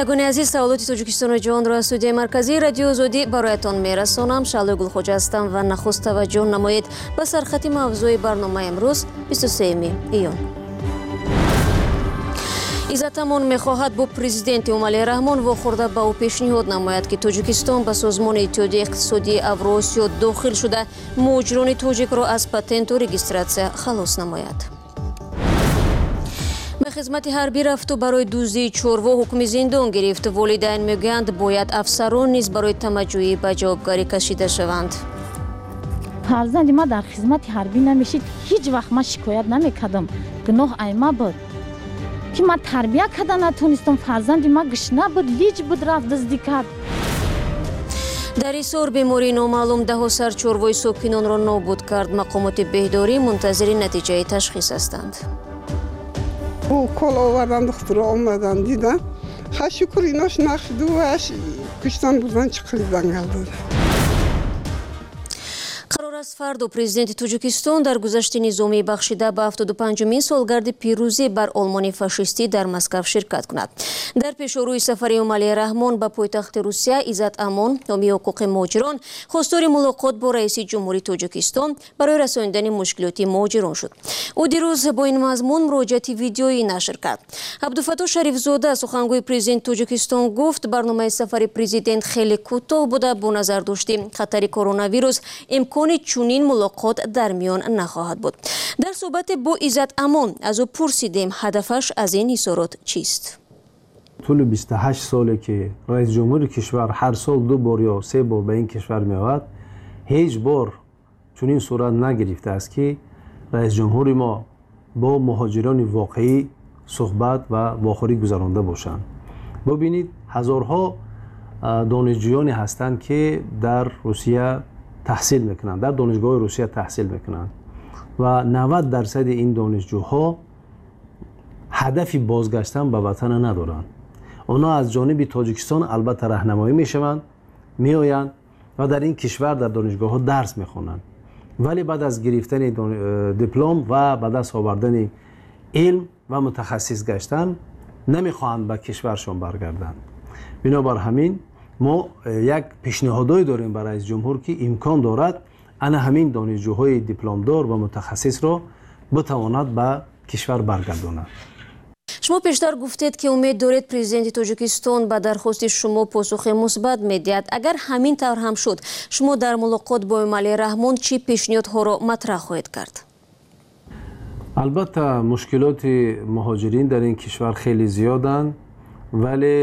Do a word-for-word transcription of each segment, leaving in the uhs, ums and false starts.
шунавандагони азиз, саволоти Тоҷикистону ҷаҳонро аз студияи марказии радиои Озодӣ бароятон мерасонам. Шаълои Гулхоҷа ҳастам ва нахуст таваҷҷӯҳ намоед ба сархати мавзӯи барномаи имрӯз бисту сеюми июн. Иззат Амон мехоҳад бо президенти Эмомалӣ Раҳмон вохӯрда ба ӯ пешниҳод намояд, ки Тоҷикистон ба созмони иттиҳодияи иқтисодии Авроосиё дохил шуда муҳоҷирони тоҷикро аз патенту регистратсия халос намояд. Хизмати ҳарбӣ рафту барои дуздии чорво ҳукми зиндон гирифт. Волидайн мегӯянд, бояд афсарон низ барои тамаҷҷӯҳӣ ба ҷавобгарӣ кашида шаванд. фарзанди ма дар хизмати ҳарбӣ намешид, ҳеҷ вақт ма шикоят намекардам. гуноҳ ай ма буд, ки ма тарбия карда натонистам. фарзанди ма гишна буд, лиҷ буд, рафт дуздӣ кард. дар Исор бемории номаълум даҳо сар чорвои сокинонро нобуд кард. Мақомоти беҳдорӣ мунтазири натиҷаи ташхис ҳастанд. کل آوردن دختر آمدن دیدن خیلی شکر ایناش نشد و کشتن بودن چقدر دنگل داره. қарор аст фарду президенти Тоҷикистон дар гузашти низомӣ бахшида ба ҳафтоду панҷумин солгарди пирӯзӣ бар олмони фашистӣ дар Москав ширкат кунад. дар пешорӯи сафари Эмомалӣ Раҳмон ба пойтахти Русия, Иззат Амон, ҳомии ҳуқуқи муҳоҷирон, хостори мулоқот бо раиси ҷумҳурии Тоҷикистон барои расонидани мушкилоти муҳоҷирон шуд. ӯ дирӯз бо ин мазмун муроҷиати видеоӣ нашр кард. Абдуфатто Шарифзода, сухангӯи президенти Тоҷикистон, гуфт барномаи сафари президент хеле кӯтоҳ буда бо назар дошти хатари коронавирус имкони чунин мулоқот дар миён нахоҳад буд. дар суҳбате бо Иззат Амон аз ӯ пурсидем ҳадафаш аз ин исорот чист. طول بیست و هشت ساله که رئیس جمهور کشور هر سال دو بار یا سه بار به این کشور میآید، هیچ بار چنین صورت نگرفته است که رئیس جمهور ما با مهاجران واقعی صحبت و واخوری گذرانده باشند. ببینید هزارها دانشجویانی هستند که در روسیه تحصیل میکنند، در دانشگاه روسیه تحصیل میکنند و نود درصد این دانشجوها هدفی بازگشتن به وطن ندارند. اونا از جانب تاجیکستان البته راهنمایی میشوند، میآیند و در این کشور در دانشگاه ها درس میخوانند، ولی بعد از گرفتن دیپلم و بعد از آوردن علم و متخصص گشتن نمیخواهند به کشورشان برگردند. بنابر همین ما یک پیشنهادی داریم برای رئیس جمهور که امکان دارد انا همین دانشجوهای دیپلمدار و متخصص را بتواند به کشور برگرداند. шумо пештар гуфтед ки умед доред президенти Тоҷикистон ба дархости шумо посухи мусбат медиҳад. агар ҳамин тавр ҳам шуд, шумо дар мулоқот бо Эмомалӣ Раҳмон чӣ пешниҳодҳоро матраҳ хоҳед кард? البته مشکلات مهاجرین در این کشور خیلی زیادند، ولی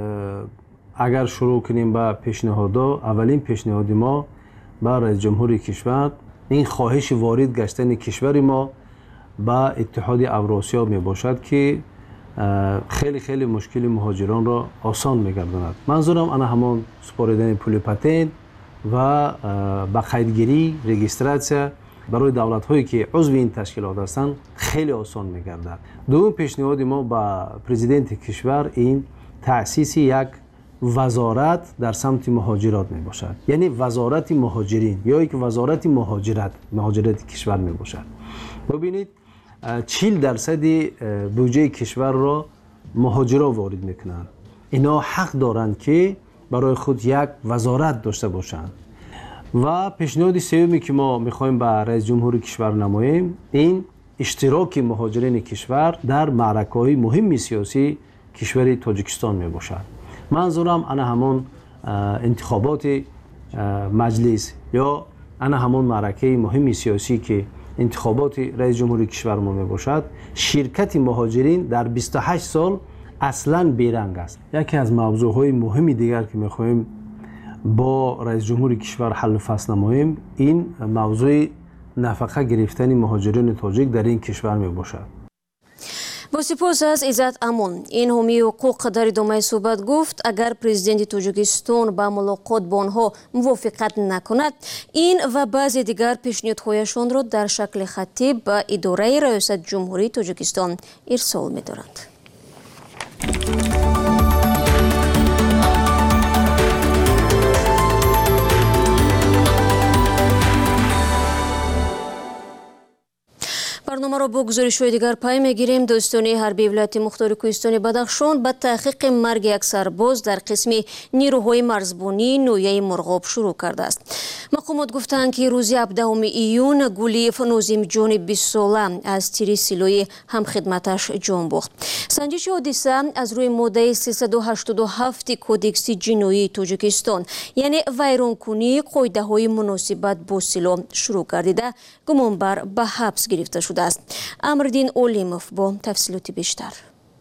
اگر شروع کنیم با پیشنهادها، اولین پیشنهاد ما با رئیس جمهور کشور این خواهش وارد گشتن کشور ما با اتحاد اوراسیا می باشد که خیلی خیلی مشکل مهاجران را آسان می‌گرداند. منظورم آن همان سپاریدن پول پتنت و با قیدگیری رجیستراسیون برای دولت‌هایی که عضو این تشکیلات هستند خیلی آسان می‌گردد. دوم پیشنهاد ما با پرزیدنت کشور این تأسیس یک وزارت در سمت مهاجرات میباشد، یعنی وزارت مهاجرین یا یک وزارت مهاجرت مهاجرت کشور میباشد. ببینید چهل درصد بودجه کشور را مهاجرا وارد میکنند. اینا حق دارند که برای خود یک وزارت داشته باشند. و پیشنهاد سومی که ما میخوایم با رئیس جمهور کشور نماییم این اشتراک مهاجرین کشور در معرکه‌های مهم سیاسی کشور تاجیکستان میباشد. منظورم انا همان انتخابات مجلس یا انا همان معرکه مهم سیاسی که انتخابات رئیس جمهور کشور ما میباشد، شرکت مهاجرین در بیست و هشت سال اصلا بیرنگ است. یکی از موضوعهای مهم دیگر که میخواهیم با رئیس جمهور کشور حل و فصل نماییم این موضوع نفقه گرفتن مهاجرین تاجیک در این کشور میباشد. با سپاس از Иззат Амон. ин ҳомии ҳуқуқ дар идомаи суҳбат гуфт, агар президенти Тоҷикистон ба мулоқот бо онҳо мувофиқат накунад, ин ва баъзе дигар пешниҳодҳояшонро дар шакли хаттӣ ба идораи раёсат ҷумҳурии Тоҷикистон ирсол медоранд. барномаро бо гузоришҳои дигар пай мегирем. Достони ҳарбии вилояти мухтори кӯҳистони Бадахшон ба таҳқиқи марги як сарбоз дар қисми нирӯҳои марзбонии ноҳияи Мурғоб шурӯъ кардааст. мақомот гуфтанд ки рӯзи ҳабдаҳуми июн Гулиев Нозимҷони бист сола аз тири силои ҳамхидматаш ҷон бохт. санҷиши ҳодиса аз рӯи моддаи сесаду ҳаштоду ҳафти кодекси ҷиноии Тоҷикистон, яъне вайронкунии қоидаҳои муносибат бо силоҳ шурӯъ гардида гумонбар ба ҳабс гирифта шудааст. Амриддин Олимов бо тафсилоти бештар.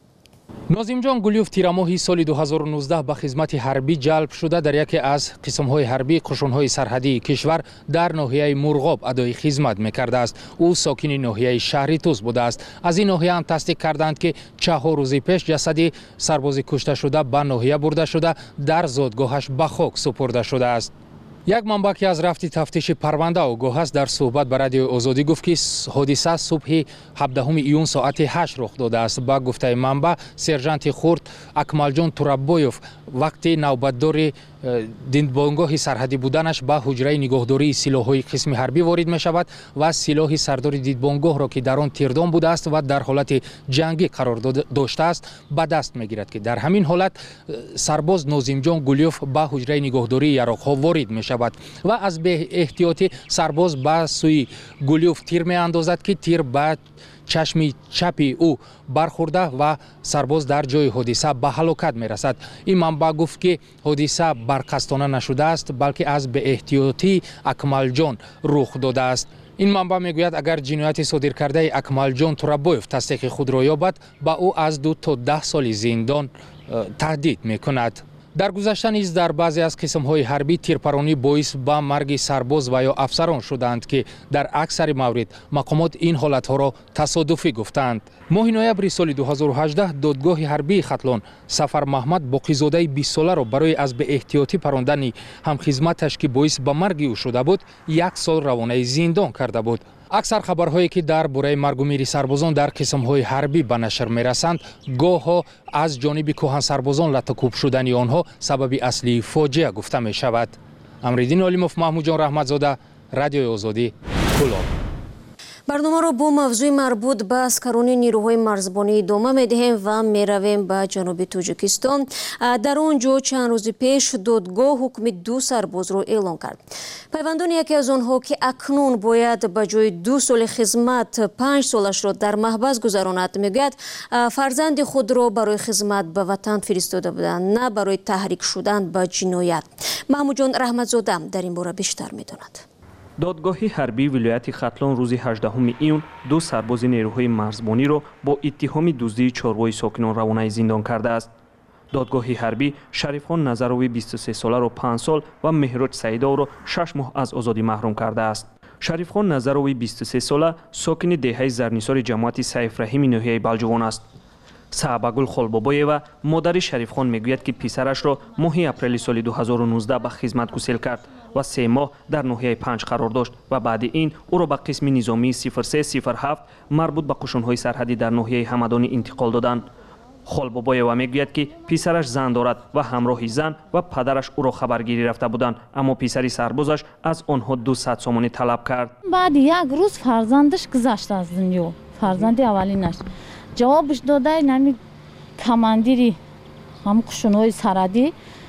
Нозимҷон Гулиев тирамоҳи соли ду ҳазору нуздаҳ ба хизмати ҳарбӣ ҷалб шуда дар яке аз қисмҳои ҳарбии қушунҳои сарҳадии кишвар дар ноҳияи Мурғоб адои хизмат мекардааст. ӯ сокини ноҳияи шаҳри Туз будааст. аз ин ноҳия ҳам тасдиқ карданд ки чаҳор рӯзи пеш ҷасади сарбози кушташуда ба ноҳия бурда шуда дар зодгоҳаш ба хок супурда шудааст. як манбаъ ки аз рафти тафтиши парванда огоҳ аст дар суҳбат ба радиои Озодӣ гуфт ки ҳодиса субҳи ҳабдаҳуми июн соати ҳашт рух додааст. ба гуфтаи манбаъ сержанти хурд Акмалҷон Тураббоев вақти навбатдори дидбонгоҳи сарҳадӣ буданаш ба ҳуҷраи нигоҳдории силоҳҳои қисми ҳарбӣ ворид мешавад ва силоҳи сардори дидбонгоҳро ки дар он тирдон будааст ва дар ҳолати ҷангӣ қарор доштааст ба даст мегирад ки дар ҳамин ҳолат сарбоз Нозимҷон Гулиев ба ҳуҷраи нигоҳдории яроқҳо ворид мешавад ва аз беэҳтиётӣ сарбоз ба сӯи Гулиев тир меандозад ки тир ба чашми чапи ӯ бархӯрда ва сарбоз дар ҷои ҳодиса ба ҳалокат мерасад. ин манбаъ гуфт ки ҳодиса барқасдона нашудааст, балки аз беэҳтиётии Акмалҷон рух додааст. ин манбаъ мегӯяд, агар ҷинояти содиркардаи Акмалҷон Тураббоев тасдиқи худро ёбад, ба ӯ аз ду то даҳ соли зиндон таҳдид мекунад. дар гузашта низ дар баъзе аз қисмҳои ҳарбӣ тирпаронӣ боис ба марги сарбоз ва ё афсарон шуданд ки дар аксари маврид мақомот ин ҳолатҳоро тасодуфӣ гуфтанд. моҳи ноябри соли ду ҳазору ҳаждаҳ додгоҳи ҳарбии Хатлон Сафар Маҳмад боқизодаи бист соларо барои аз беэҳтиётӣ парондани ҳамхизматаш ки боис ба марги ӯ шуда буд, як сол равонаи зиндон карда буд. аксар хабарҳое ки дар бораи маргу мири сарбозон дар қисмҳои ҳарбӣ ба нашр мерасанд, гоҳҳо аз ҷониби кӯҳансарбозон латакӯб шудани онҳо сабаби аслии фоҷиа гуфта мешавад. Амриддин Олимов, Маҳмудҷон Раҳматзода, Радиои Озодӣ, Кӯлоб. барномаро бо мавзӯи марбут ба аскарони нирӯҳои марзбонӣ идома медиҳем ва меравем ба ҷануби Тоҷикистон. дар он ҷо чанд рӯзи пеш додгоҳ ҳукми ду сарбозро эълон кард. пайвандони яке аз онҳо ки акнун бояд ба ҷои ду соли хизмат панҷ солашро дар маҳбас гузаронад, мегӯяд фарзанди худро барои хизмат ба ватан фиристода буданд, на барои таҳрик шудан ба ҷиноят. Маҳмудҷон Раҳматзода дар ин бора бештар медонад. додгоҳи ҳарбии вилояти Хатлон рӯзи ҳаждаҳуми июн ду сарбози нерӯҳои марзбониро бо иттиҳоми дуздии чорвои сокинон равонаи зиндон кардааст. додгоҳи ҳарбӣ Шарифхон Назарови бисту се соларо панҷ сол ва Меҳроҷ Саидовро шаш моҳ аз озодӣ маҳрум кардааст. Шарифхон Назарови бисту се сола сокини деҳаи зарнисори ҷамоати Сайфраҳими ноҳияи Балҷувон аст. Саъбагул Холбобоева модари Шарифхон мегӯяд ки писарашро моҳи апрели соли ду ҳазору нуздаҳ ба хизмат гусел кард ва се моҳ дар ноҳияи Панҷ қарор дошт ва баъди ин ӯро ба қисми низомии сифр се сифр ҳафт марбут ба қушунҳои сарҳадӣ дар ноҳияи Ҳамадонӣ интиқол доданд. Холбобоева мегӯяд ки писараш зан дорад ва ҳамроҳи зан ва падараш ӯро хабаргирӣ рафта буданд, аммо писари сарбозаш аз онҳо дусад сомонӣ талаб кард. баъди як рӯз фарзандаш гузашт аз дунё, фарзанди аввалинаш. ҷавобш додай нами командири ҳам қушунҳои сарҳадӣ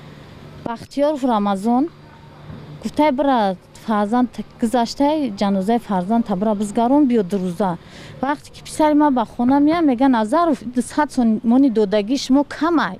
Бахтиёров Рамазон гуфтай бира фарзанд гузаштаи ҷанозаи фарзанда бира бизгарон биё дурӯза. вақте ки писари ман ба хона меям, меган Назаров сад сомони додагии шумо камай,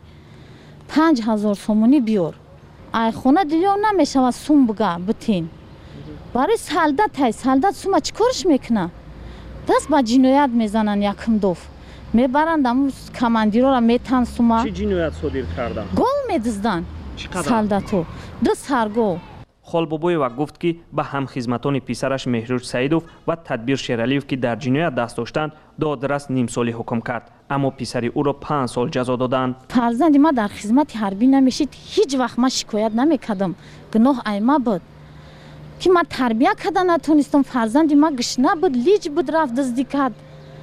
панҷ ҳазор сомонӣ биёр. ай хона дилём намешавад сум бига битин. барои солдатай солдат сума чӣ корш мекуна? даст ба ҷиноят мезананд якум доф. мебаранд аму командирора метан сума. чӣ ҷиноят содир кардан? гол медиздан солдатҳо ду саргоҳ. Холбобоева гуфт ки ба ҳамхизматони писараш Меҳроҷ Саидов ва Тадбир Шералиев ки дар ҷиноят даст доштанд, додрас нимсолӣ ҳукм кард, аммо писари ӯро панҷ сол ҷазо доданд. фарзанди ман дар хизмати ҳарбӣ намешид, ҳеҷ вақт ман шикоят намекардам. гуноҳ айма буд ки ман тарбия карда натонистам. фарзанди ман гишна буд, лиҷ буд, рафт дуздӣ кард.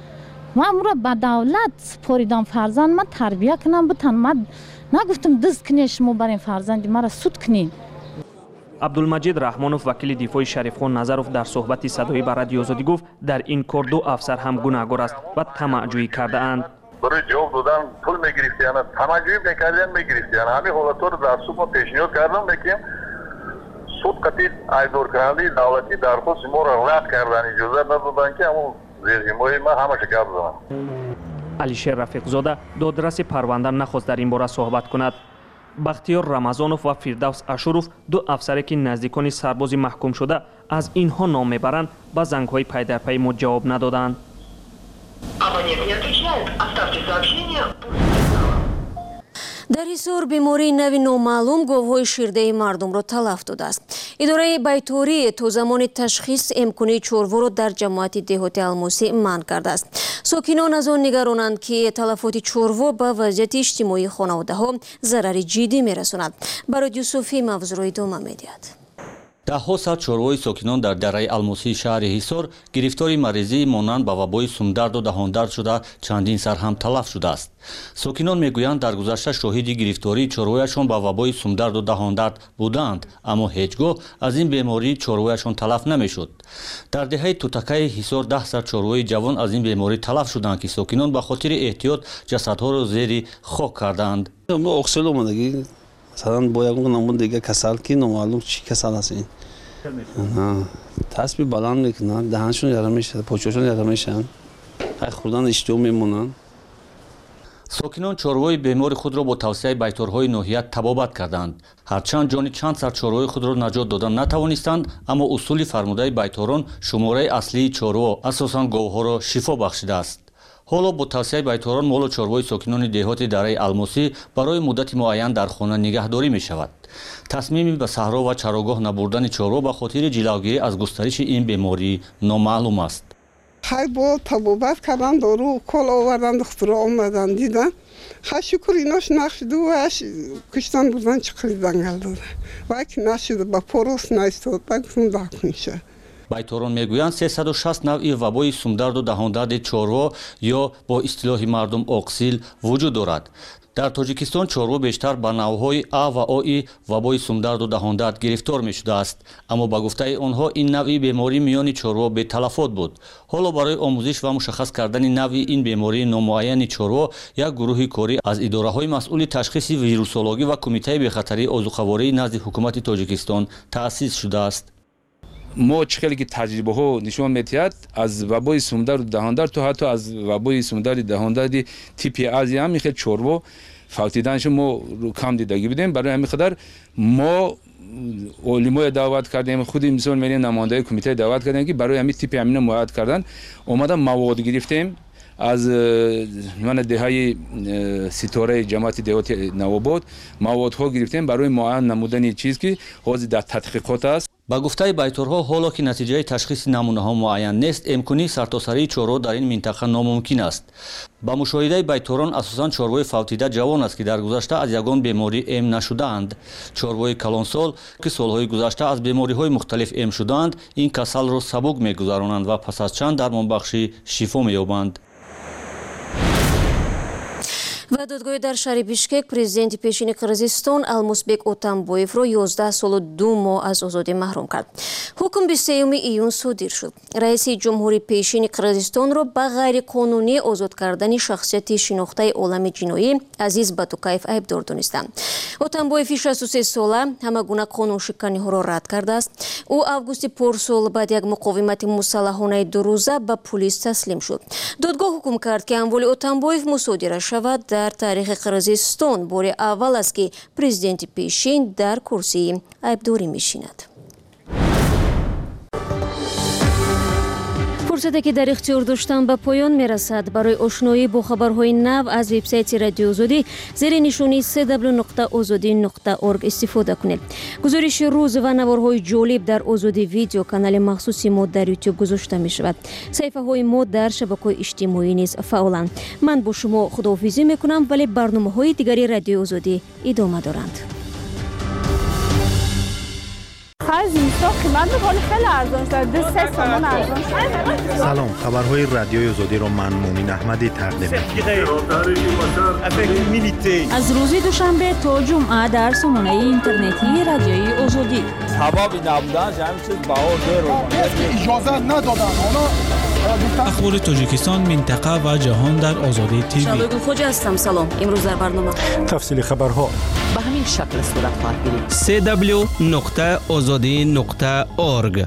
ман ӯро ба давлат споридам, фарзанд ман тарбия кунам бутан. ман нагуфтам дузд кунед шумо барин фарзанди маро суд кунед. عبدالمجید رحمانوف وکیل دفاع شریفخان نظرов در صحبت صدایی با رادیو آزادی گفت در این کار دو افسر هم گناهکار است و طمع‌جویی کرده اند. برای جواب دادن پول میگرفتیان، طمع‌جویی میکردن میگرفتیان. همین حالت‌ها رو در سود ما پیشنهاد کردم میگم سود قطعی ایدور کننده دولتی درخواست ما را رد کردن، اجازه ندادن که همون زیرزمینی ما همه شکر بزنن. علیشیر رفیقزاده دادرس پرونده نخواست در این باره صحبت کند. بختیار رمضانوف و فردوس اشوروف دو افسری که نزدیکان سربازی محکوم شده از اینها نام میبرند با زنگ‌های پی در پی ما جواب ندادند. дар ҳисор бемории нави номаълум говҳои ширдаи мардумро талаф додааст. идораи байторӣ то замони ташхис эмкунии чорворо дар ҷамоати деҳоти алмосӣ манъ кардааст. сокинон аз он нигаронанд ки талафоти чорво ба вазъияти иҷтимоии хонаводаҳо зарари ҷиддӣ мерасонад. барои юсуфӣ мавзӯро идома медиҳад. даҳҳо сад чорвои сокинон дар дараи алмосии шаҳри ҳисор гирифтори марезии монанд ба вабои сумдарду даҳондард шуда чандин сар ҳам талаф шудааст. сокинон мегӯянд дар гузашта шоҳиди гирифтории чорвояшон ба вабои сумдарду даҳондард буданд, аммо ҳеҷ гоҳ аз ин беморӣ чорвояшон талаф намешуд. дар деҳаи тутакаи ҳисор даҳ сар чорвои ҷавон аз ин беморӣ талаф шуданд ки сокинон ба хотири эҳтиёт ҷасадҳоро зери хок кардаанд. مثلا با یکون نمون دیگه کسل کی نمالوم چی کسل هستین تصبی بلند میکنن دهنشون یاره میشه پوچوشون یاره میشن خیلی خودان اشتیو میمونن. ساکنان چاروائی بیمار خود را با توصیه بیتارهای ناحیه تبابت کردند. هرچند جان چند سر چاروائی خود را نجات دادن نتوانستند، اما اصول فرموده بیتاران شماره اصلی چاروا اساساً گاوها را شفا بخشیده است. حالا با توصیه بیتاران مال و چاروائی ساکنان دهات دره الماسی برای مدت معین در خانه نگهداری می شود. تصمیمی به صحرا و چراگاه نبردن چاروا به خاطر جلوگیری از گسترش این بیماری نامعلوم است. های با تبابت کردن دارو کل آوردن دختر آمدن دیدن های شکر ایناش نشده و کشتن بردن چقدر دنگل داده و اگه نشده با پروس نیستاد بگفتم داکن شه. بیتاران میگویند سیصد و شصت نوع وبای سومدرد و دهاندرد چاروا یا با اصطلاح مردم آقسیل وجود دارد. در تاجیکستان چاروا بیشتر به نوعهای آ و آی وبای سومدرد و دهاندرد گرفتار می شده است، اما با گفته آنها این نوع بیماری میان چاروا به تلفات بود. حالا برای آموزش و مشخص کردن نوع این بیماری نامعین چاروا یک گروه کاری از اداره های مسئول تشخیص ویروسولوژی و کمیته بخطری آذوقه‌واری نزد حکومت تاجیکستان تأسیس شده است. ما چخیلی که تجربه ها نشون میدهد از وبای سومدرد و دهاندرد تو حتی از وبای سومدرد دهاندرد تیپی ازی هم میخواد چاروا فوتیدنش ما کم دیدگی بدیم. برای همین خاطر ما علمای دعوت کردیم، خود مثلا میریم نماینده کمیته دعوت کردیم که برای همین تیپ همین مواد کردن اومدن مواد گرفتیم از من دههای ستاره جماعت دهات نواباد مواد ها گرفتیم برای معاین نمودن چیز که حاضر در تحقیقات است. با گفته بیتارها حالا که نتیجه تشخیص نمونه ها معین نیست، امکانی سرتاسری چاروا در این منطقه ناممکن است. با مشاهده بیتاران اساساً چاروای فوتیده جوان است که در گذشته از یگان بیماری ام نشدند. چاروای کلانسال که سالهای گذشته از بیماری های مختلف ام شدند، این کسل را سبک میگذرانند و پس از چند درمانبخشی شفا مییابند. ва додгоҳи дар шаҳри бишкек президенти пешини қирғизистон Алмусбек Отамбоевро ёздаҳ солу ду моҳ аз озодӣ маҳрум кард. ҳукм бисту сеюми июн содир шуд. раиси ҷумҳури пешини Қирғизистонро ба ғайриқонунӣ озод кардани шахсияти шинохтаи олами ҷиноӣ Азиз Батукаев айбдор донистанд. Отамбоев шасту се сола ҳама гуна қонуншиканиҳоро рад кардааст. ӯ августи порсол баъд як муқовимати мусаллаҳонаи дурӯза ба пулис таслим шуд. додгоҳ ҳукм кард ки амволи Отамбоев мусодира шавад. дар таърихи Қирғизистон бори аввал аст ки президенти пешин дар курсии айбдорӣ мешинад. фурсате ки дар ихтиёр доштам ба поён мерасад. барои ошноӣ бо хабарҳои нав аз вебсайти Радиои Озодӣ зери нишони эс дабл ю нуқта озодӣ нуқта орг истифода кунед. гузориши рӯз ва наворҳои ҷолиб дар Озодӣ видео канали махсуси мо дар YouTube гузошта мешавад. саҳифаҳои мо дар шабакаҳои иҷтимоӣ низ фаъоланд. ман бо шумо худоҳофизӣ мекунам, вале барномаҳои дигари Радиои Озодӣ идома доранд. خرج زمستان قیمت میکنه خیلی ارزان شد دو سه تومن ارزان شد. سلام، خبرهای رادیوی آزادی را من مومین احمدی تقدیم می‌کنم. از روز دوشنبه تا جمعه در سامانه اینترنتی رادیوی آزادی. هوا بی نبودن همین چیز بهار داره. اجازه ندادن. اونا اخبار تاجیکستان، منطقه و جهان در آزادی تیوی. شبگون خوج هستم. سلام. امروز در برنامه تفصیل خبرها به همین شکل صورت خواهد گرفت. سه دبلیو نقطه آزادی نقطه اورگ.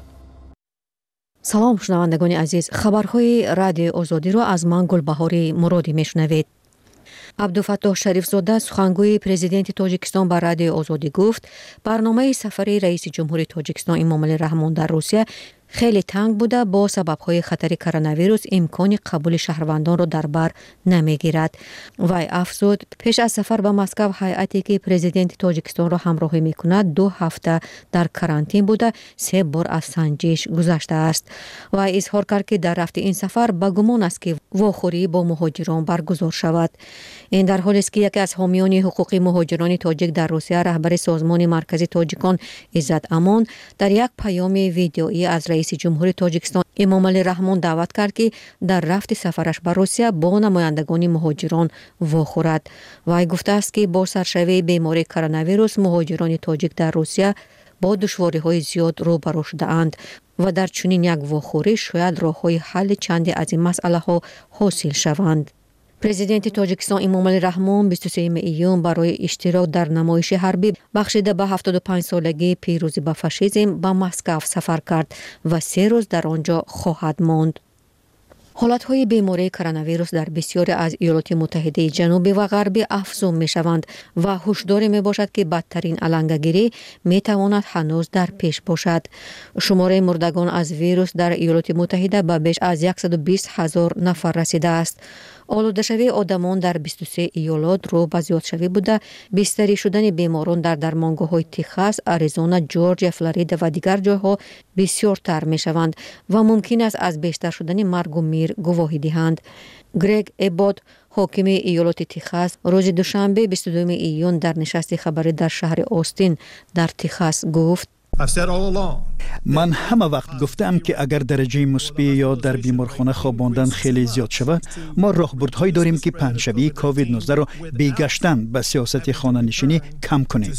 سلام شنوندگان عزیز، خبرهای رادیو آزادی را از من گلبهاری مرادی میشنوید. عبدالفتاح شریف زاده سخنگوی پرزیدنت تاجیکستان به رادیو آزادی گفت برنامه سفر رئیس جمهور تاجیکستان امامعلی رحمان در روسیه خیلی تنگ بوده، با سبب‌های خطر کرونا ویروس امکان قبول شهروندان را در بر نمیگیرد. وی افزود پیش از سفر به مسکو هیئتی که پرزیدنت تاجیکستان را همراهی میکند دو هفته در کرانتین بوده، سه بار از سنجش گذشته است. وی اظهار کرد که در رفت این سفر به گمان است که واخوری با مهاجران برگزار شود. این در حالی است که یکی از حامیان حقوق مهاجران تاجیک در روسیه، رهبر سازمان مرکزی تاجیکان عزت امان، در یک پیام ویدیویی از رئیس جمهور تاجیکستان امامعلی رحمان دعوت کرد که در رفت سفرش به روسیه با نمایندگان مهاجران واخورد. وی گفته است که با سرشوی بیماری کرونا ویروس مهاجران تاجیک در روسیه با دشواری‌های زیاد روبرو شده‌اند و در چنین یک واخوری شاید راه‌های حل چندی از این مسئله‌ها حاصل شوند. پرزیدنت تاجیکستان امامعلی رحمان بیست و سوم ایون برای اشتراک در نمایش حربی بخشیده به هفتاد و پنج سالگی پیروزی به فاشیسم به مسکو سفر کرد و سه روز در آنجا خواهد ماند. حالت‌های بیماری کرونا ویروس در بسیاری از ایالات متحده جنوبی و غربی افزون می‌شوند و هشدار می‌باشد که بدترین علنگگیری می‌تواند هنوز در پیش باشد. شماره مردگان از ویروس در ایالات متحده به بیش از صد و بیست هزار نفر رسیده است. آلوده شوی آدمان در بیست و سه ایالات رو به زیاد شوی بوده. بستری شدن بیماران در درمانگاه‌های تگزاس، آریزونا، جورجیا، فلوریدا و دیگر جاها بسیارتر می‌شوند و ممکن است از بیشتر شدن مرگ و میر گواهی دهند. گرگ ابات، حاکم ایالات تگزاس، روز دوشنبه بیست و دو ایون در نشست خبری در شهر آستین در تگزاس گفت: من همه وقت گفتم که اگر درجه مثبت یا در بیمارخانه خواباندن خیلی زیاد شود، ما راهبردهایی داریم که پنجشنبه کووید نوزده را بیگشتن به سیاست خانه نشینی کم کنیم.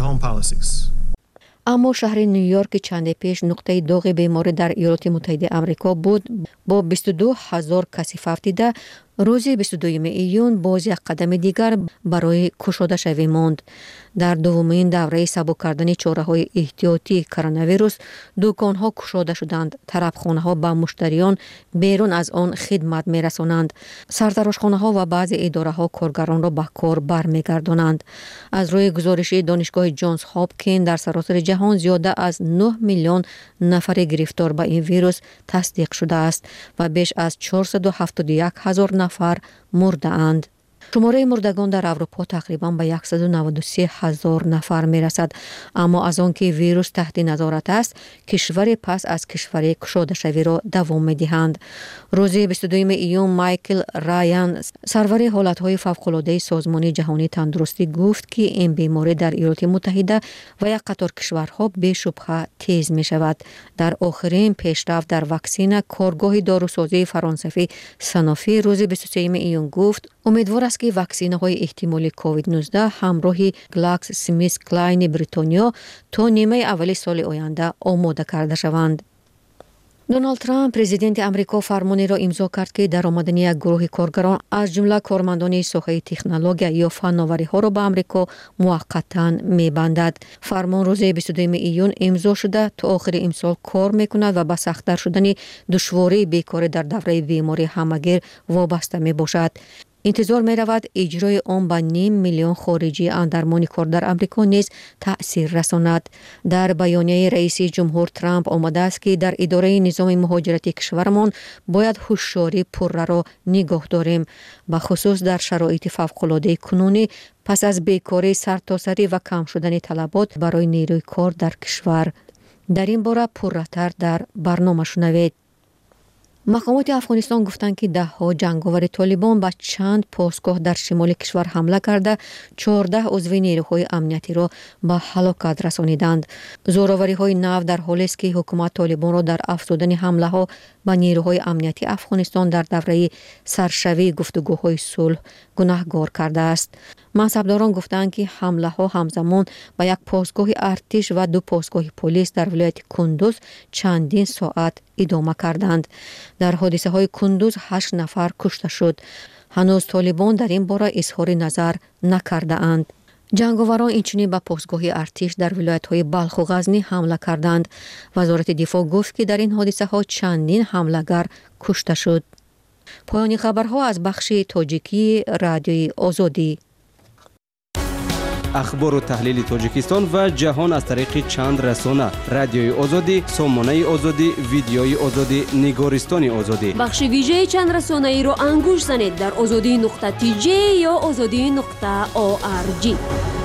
اما شهر نیویورک چند پیش نقطه داغ بیماری در ایالات متحده آمریکا بود با بیست و دو هزار کسی فوتیده. روز بیست و دو ایون باز یک قدم دیگر برای گشوده شوی ماند. در دومین دوره سبک کردن چاره‌های احتیاطی کرونا ویروس دکان‌ها گشوده شدند، طرفخانه‌ها به مشتریان بیرون از آن خدمت می‌رسانند، سرتراشخانه‌ها و بعضی اداره‌ها کارگران را به کار برمیگردانند. از روی گزارش دانشگاه جانز هاپکین در سراسر جهان زیاده از نه میلیون نفر گرفتار به این ویروس تصدیق شده است و بیش از چهارصد و هفتاد و یک هزار نفر مرده اند. شماره مردگان در اروپا تقریباً به صد و نود و سه هزار نفر می رسد. اما از آنکه ویروس تحت نظارت است، کشور پس از کشور گشوده شوی را دوام می دهند. روز بیست و دو ایون مایکل رایان، سرور حالتهای فوق‌العاده سازمان جهانی تندرستی، گفت که این بیماری در ایالات متحده و یک قطار کشورها به شبهه تیز می شود. در آخرین پیشرفت در واکسن، کارگاه داروسازی فرانسوی سانوفی روز بیست و سه ایون گفت امیدوار است که واکسن‌های احتمالی کووید نوزده همراه گلاکس سمیث کلاین بریتانیا تا نیمه اول سال آینده آماده کرده شوند. دونالد ترامپ پرزیدنت امریکا فرمانی را امضا کرد که درآمدن یک گروه کارگران از جمله کارمندان ساحه تکنولوژی یا فناوری‌ها را به امریکا موقتاً می‌بندد. فرمان روز بیست و دو ایون امضا شده تا آخر امسال کار می‌کند و به سخت‌تر شدن دشواری بیکاری در دوره بیماری همه‌گیر وابسته می‌باشد. انتظار می رود اجرای آن به نیم میلیون خارجی اندرمان کار در امریکا نیز تأثیر رساند. در بیانیه رئیس جمهور ترامپ آمده است که در اداره نظام مهاجرتی کشورمان باید هوشیاری پرره را نگاه داریم، به خصوص در شرایط فوق‌العاده کنونی پس از بیکاری سرتاسری و کم شدن طلبات برای نیروی کار در کشور. در این باره پرره‌تر در برنامه شنوید. مقامات افغانستان گفتند که ده ها جنگاور طالبان به چند پاسگاه در شمال کشور حمله کرده چهارده عضو نیروهای امنیتی را به هلاکت رسانیدند. زوراوری های نو در حالی است که حکومت طالبان را در افزودن حمله ها به نیروهای امنیتی افغانستان در دوره سرشوی گفتگوهای صلح گناهکار کرده است. منصبداران گفتند که حمله ها همزمان به یک پاسگاه ارتش و دو پاسگاه پلیس در ولایت کندوز چندین ساعت ادامه کردند. در حادثه های کندوز هشت نفر کشته شد. هنوز طالبان در این باره اظهار نظر نکرده اند. جنگاوران اینچنین به پاسگاه ارتش در ولایت های بلخ و غزنی حمله کردند. وزارت دفاع گفت که در این حادثه ها چندین حمله‌گر کشته شد. پایان خبرها از بخش تاجیکی رادیوی آزادی. اخبار و تحلیل تاجیکستان و جهان از طریق چند رسانه: رادیوی آزادی، سامانه آزادی، ویدیوی آزادی، نگارستان آزادی. بخش ویژه چند رسانه ای را انگوش زنید در آزادی نقطه تی جی یا آزادی نقطه او آر جی.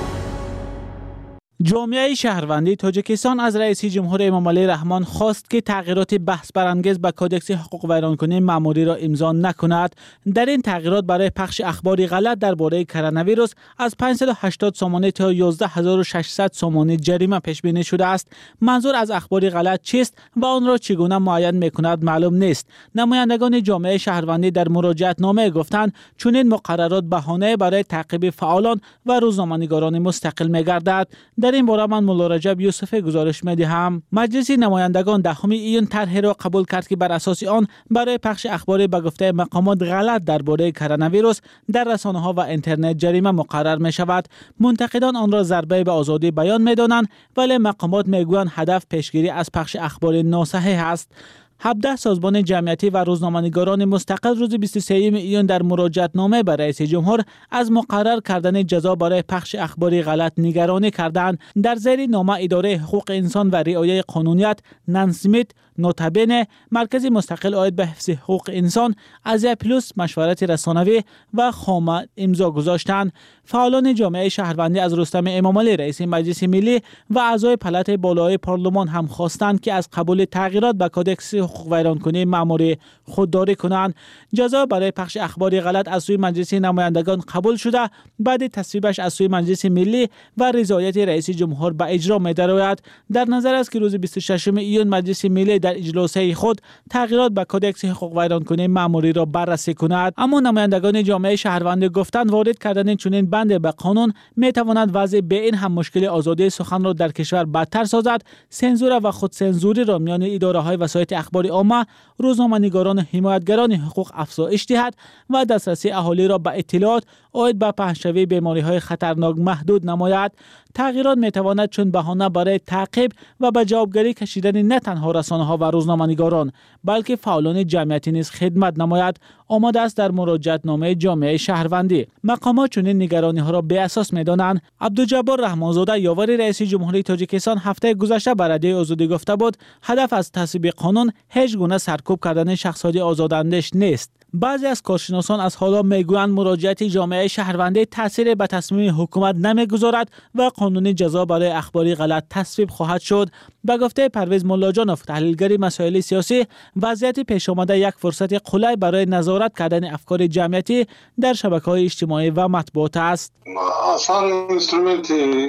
جامعه شهروندی تاجیکستان از رئیس جمهور امامعلی رحمان خواست که تغییرات بحث برانگیز به کودکس حقوق ویرانکنی مأموری را امضا نکند. در این تغییرات برای پخش اخباری غلط درباره کرونا ویروس از پانصد و هشتاد سامانه تا یازده هزار و ششصد سامانه جریمه پیش بینی شده است. منظور از اخباری غلط چیست و آن را چگونه معین می‌کند معلوم نیست. نمایندگان جامعه شهروندی در مراجعت نامه گفتند چنین مقررات بهانه برای تعقیب فعالان و روزنامه‌نگاران مستقل می‌گردد. در این باره من مولا رجب یوسف گزارش می‌دهم. مجلس نمایندگان دهم ایون طرحی را قبول کرد که بر اساس آن برای پخش اخبار به گفته مقامات غلط درباره کرونا ویروس در رسانه‌ها و اینترنت جریمه مقرر می‌شود. منتقدان آن را ضربه به آزادی بیان می‌دانند، ولی مقامات می‌گویند هدف پیشگیری از پخش اخبار ناصحیح است. هفده سازمان جمعیتی و روزنامه‌نگاران مستقل روز بیست و سوم ایون در مراجعت نامه به رئیس جمهور از مقرر کردن جزا برای پخش اخباری غلط نگرانی کردند. در زیر نامه اداره حقوق انسان و رعایت قانونیت نانسمیت نوتابene مرکز مستقل عاید به حفظ حقوق انسان، ازیا پلوس مشورت رسانوی و خامه امضا گذاشتند. فعالان جامعه شهروندی از رستم امامعلی رئیس مجلس ملی و اعضای پلات بالای پارلمان هم خواستند که از قبول تغییرات به کودکس حقوق ویرانکنی مأموری خودداری کنند. جزا برای پخش اخباری غلط از سوی مجلس نمایندگان قبول شده، بعد تصویبش از سوی مجلس ملی و رضایت رئیس جمهور به اجرا می‌درآید. در نظر است که روز بیست و ششم ایون مجلس ملی در اجلاسه خود تغییرات به کودکس حقوق ویرانکنی مأموری را بررسی کند. اما نمایندگان جامعه شهروندی گفتند وارد کردن چنین بند به قانون می‌تواند وضع به این هم مشکل آزادی سخن را در کشور بدتر سازد. سنزور و خودسنزوری را میان اداره‌های وسایل اخباری عامه، روزنامه‌نگاران و حمایتگران حقوق افزایش دهد و دسترسی اهالی را به اطلاعات عاید به پهن‌شوی بیماری‌های خطرناک محدود نماید. تغییرات می‌تواند چون بهانه برای تعقیب و به جوابگیری کشیدن نه تنها رسانه‌ها و روزنامه‌نگاران بلکه فعالان جمعیتی نیز خدمت نماید. آماده است در مراجعت نامه جامعه شهروندی. مقامات چنین نگرانی‌ها را به اساس می‌دانند. عبدالجبار رحمانزاده یاور رئیس جمهوری تاجیکستان هفته گذشته بر رادیوی آزادی گفته بود هدف از تصویب قانون هیچ گونه سرکوب کردن شخصیت آزاداندیش نیست. بعضی از کارشناسان از حالا میگویند مراجعت جامعه شهروندی تاثیر به تصمیم حکومت نمیگذارد و قانون جزا برای اخباری غلط تصویب خواهد شد. به گفته پرویز ملاجانوف تحلیلگر مسائل سیاسی، وضعیت پیش آمده یک فرصت قلای برای نظارت کردن افکار جمعیتی در شبکه‌های اجتماعی و مطبوعات است. اصلا اینسترومنت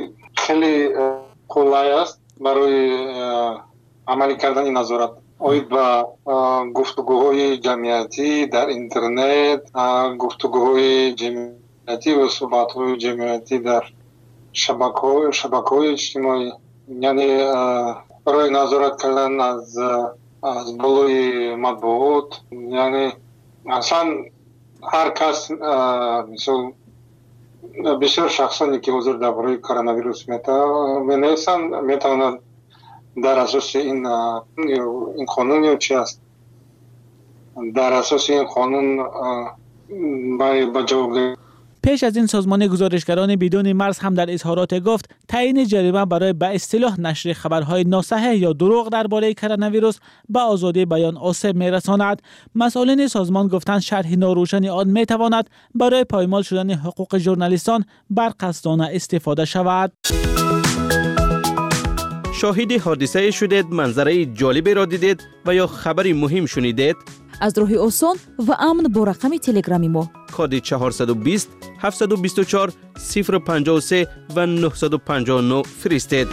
خیلی قلای است برای عملی کردن نظارت. اوید با گفتگوهای جمعیتی در اینترنت، گفتگوهای جمعیتی و صحبت‌های جمعیتی در شبکه‌های شبکه‌های اجتماعی، یعنی برای نظارت کردن از از بالای مطبوعات، یعنی اصلا هر کس مثل بسیار شخصانی که حضور درباره کرونا ویروس می‌نویسند می‌توانند در اساس این این قانون یا چی است در اساس این قانون با جواب. پیش از این سازمان گزارشگران بدون مرز هم در اظهارات گفت تعیین جریمه برای به اصطلاح نشر خبرهای ناصحیح یا دروغ درباره کرونا ویروس به آزادی بیان آسیب میرساند. مسئولین سازمان گفتند شرح ناروشن آن میتواند برای پایمال شدن حقوق ژورنالیستان برقصدانه استفاده شود. شاهد حادثه شدید، منظره جالبی را دیدید و یا خبری مهم شنیدید؟ аз роҳи осон ва амн бо рақами телеграми мо. коди чаҳорсад و بیست هفتصد و بیست و چهار صفر و پنجاه و سه و نهصد و پنجاه و نه فرستید.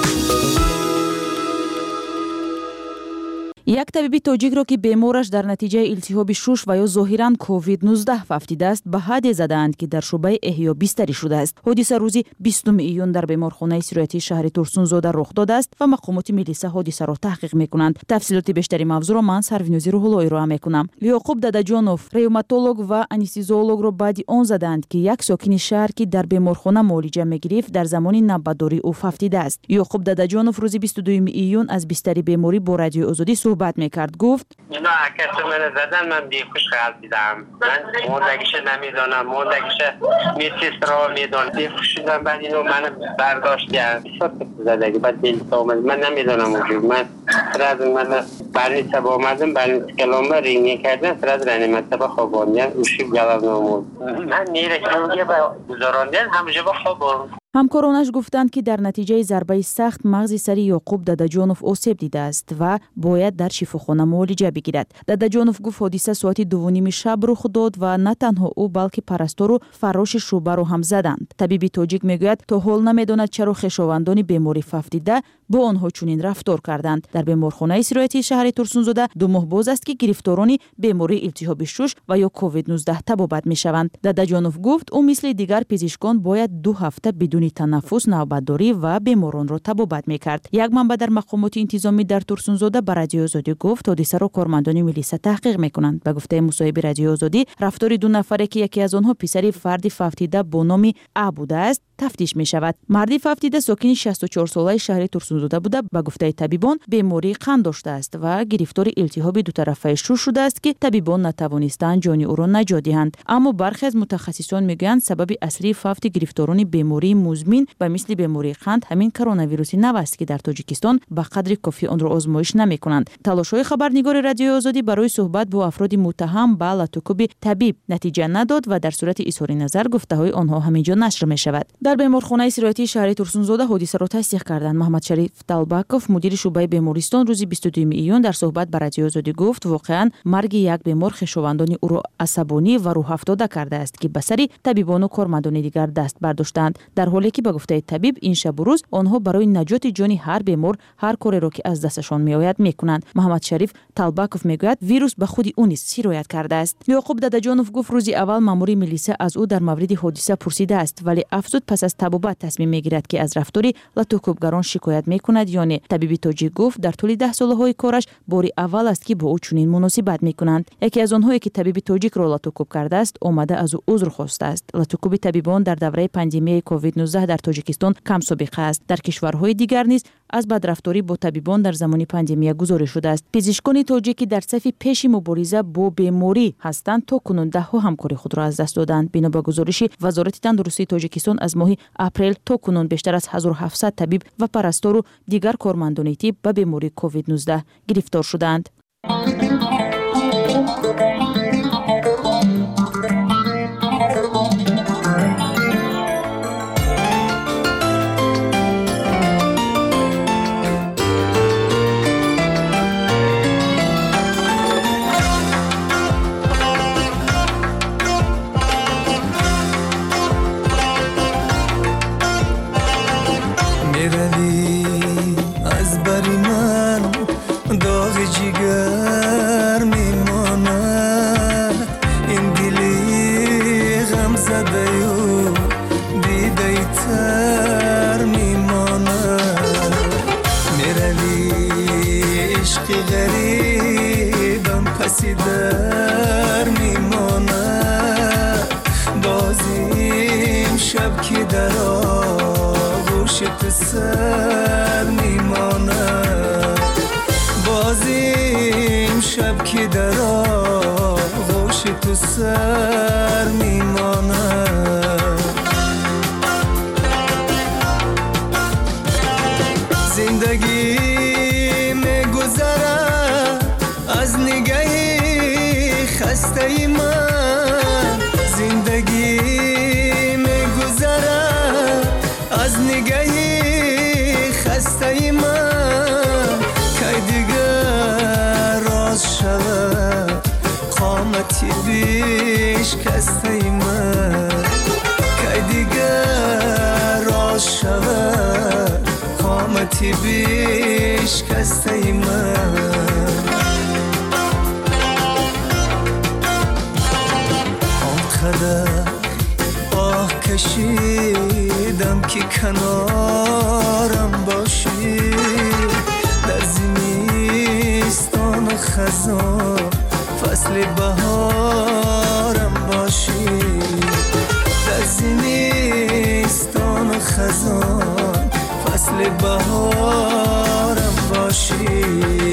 як табиби тоҷикро ки бемораш дар натиҷаи илтиҳоби шуш ва ё зоҳиран ковид нуздаҳ вафтидааст ба ҳадде задаанд ки дар шуъбаи эҳё бистарӣ шудааст. ҳодиса рӯзи бистум июн дар беморхонаи сироятии шаҳри Турсунзода рух додааст ва мақомоти милиса ҳодисаро таҳқиқ мекунанд. тафсилоти бештари мавзӯъро ман Сарвинози Рӯҳулло ироа мекунам. Ёқуб Дадаҷонов ревматолог ва анестезиологро баъди он задаанд ки як сокини шаҳр ки дар беморхона муолиҷа мегирифт дар замони навбатдорӣ ӯ вафтидааст. Ёқуб Дадаҷонов рӯзи бисту дуюми июн аз бистари беморӣ бо Радиои Озодӣ суҳбат мекард. Гуфт: اینا اکثر من زدن من بیخوش خیال دیدم من موندگیش نمیدونم موندگیش میتیست رو میدونم بیخوش شدم بعد اینو من برداشت کردم زدگی بعد دلتا اومد من نمیدونم وجود من سراز من برنی سبا اومدم برنی کلامه رینگی کردن سراز رنی من سبا خواباندن اوشیب گلاب نمود من نیره کلوگه با گذاراندن همجا با خوابان. ҳамкоронаш гуфтанд ки дар натиҷаи зарбаи сахт мағзи сари Ёқуб Дадаҷонов осеб дидааст ва бояд дар шифохона муолиҷа бигирад. Дадаҷонов гуфт ҳодиса соати дувуними шаб рух дод ва на танҳо ӯ балки парастору фароши шуъбаро ҳам заданд. Табиби тоҷик мегӯяд то ҳол намедонад чаро хешовандони беморӣ вафтида бо онҳо чунин рафтор карданд. Дар беморхонаи сироятии шаҳри Турсунзода ду моҳ боз аст ки гирифторони бемории илтиҳоби шуш ва ё ковид нуздаҳ табобат мешаванд. Дадаҷонов гуфт ӯ мисли дигар пизишкон бояд ду ҳафта бидуни танаффус навбатдорӣ ва беморонро табобат мекард. Як манбаъ дар мақомоти интизомӣ дар Турсунзода ба Радиои Озодӣ гуфт ҳодисаро кормандони милиса таҳқиқ мекунанд. Ба гуфтаи мусоҳиби Радиои Озодӣ рафтори ду нафаре ки яке аз онҳо писари фарди вафтида бо номи А будааст тафтиш мешавад. Марди вафтида сокини шасту чорсолаи шаҳри Турсунзода буда ба гуфтаи табибон бемории қанд доштааст ва гирифтори илтиҳоби дутарафаи шуш шудааст ки табибон натавонистанд ҷони ӯро наҷот диҳанд. Аммо бархе аз мутахассисон мегӯянд сабаби аслии вафти гирифторони бемории музмин ба мисли бемории қанд ҳамин коронавируси нав аст ки дар Тоҷикистон ба қадри кофӣ онро озмоиш намекунанд. Талошҳои хабарнигори Радиои Озодӣ барои суҳбат бо афроди муттаҳам ба латукуби табиб натиҷа надод ва дар сурати изҳори назар гуфтаҳои онҳо ҳаминҷо нашр мешавад. Дар беморхонаи сироятии шаҳри Турсунзода ҳодисаро тасдиқ карданд. Маҳмадшариф Талбаков мудири шуъбаи бемористон рӯзи бисту дуюми июн дар суҳбат ба Радиои Озодӣ гуфт воқеан марги як бемор хешовандони ӯро асабонӣ ва рӯҳафтода кардааст ки ба сари табибону кормандони дигар даст бардоштанд. Дар ҳоле ки ба гуфтаи табиб ин шабу рӯз онҳо барои наҷоти ҷони ҳар бемор ҳар кореро ки аз дасташон меояд мекунанд. Маҳмадшариф Талбаков мегӯяд вирус ба худи ӯ низ сироят кардааст. Ёқуб Дадаҷонов гуфт рӯзи аввал маъмури милиса аз ӯ дар мавриди ҳодиса пурсидааст, вале афзуд пас аз табобат тасмим мегирад ки аз рафтори латукубгарон шикоят мекунад ё не. Табиби тоҷик гуфт дар тӯли даҳсолаҳои кораш бори аввал аст ки бо ӯ чунин муносибат мекунанд. яке аз онҳое ки табиби тоҷикро латукуб кардааст омада аз ӯ узр хостааст. Латукуби табибон дар давраи пандемияи ковид нуздаҳ дар Тоҷикистон кам собиқа аст. Дар кишварҳои дигар низ аз бадрафторӣ бо табибон дар замони пандемия гузориш шудааст. Пизишкони тоҷик ки дар сафи пеши мубориза бо беморӣ ҳастанд то кунун даҳҳо ҳамкори худро аз даст доданд. бино ба гузориши Вазорати тандурустии Тоҷикистон аз моҳи апрел то кунун бештар аз ҳазору ҳафтсад табиб ва парастору дигар кормандони тиб ба бемории ковид нуздаҳ гирифтор шуданд. در میماند بازیم شب که در آغوش تو سر میماند بازیم شب که در آغوش تو سر میماند زندگی از نگاه خسته من زندگی میگذرد از نگاه خسته من که دیگر راز شود قامتی بیش کسته من که دیگر راز شود قامتی بیش کسته من آنقدر آه کشیدم که کنارم باشی در زمستان و خزان فصل بهارم باشی در زمستان و خزان فصل بهارم باشی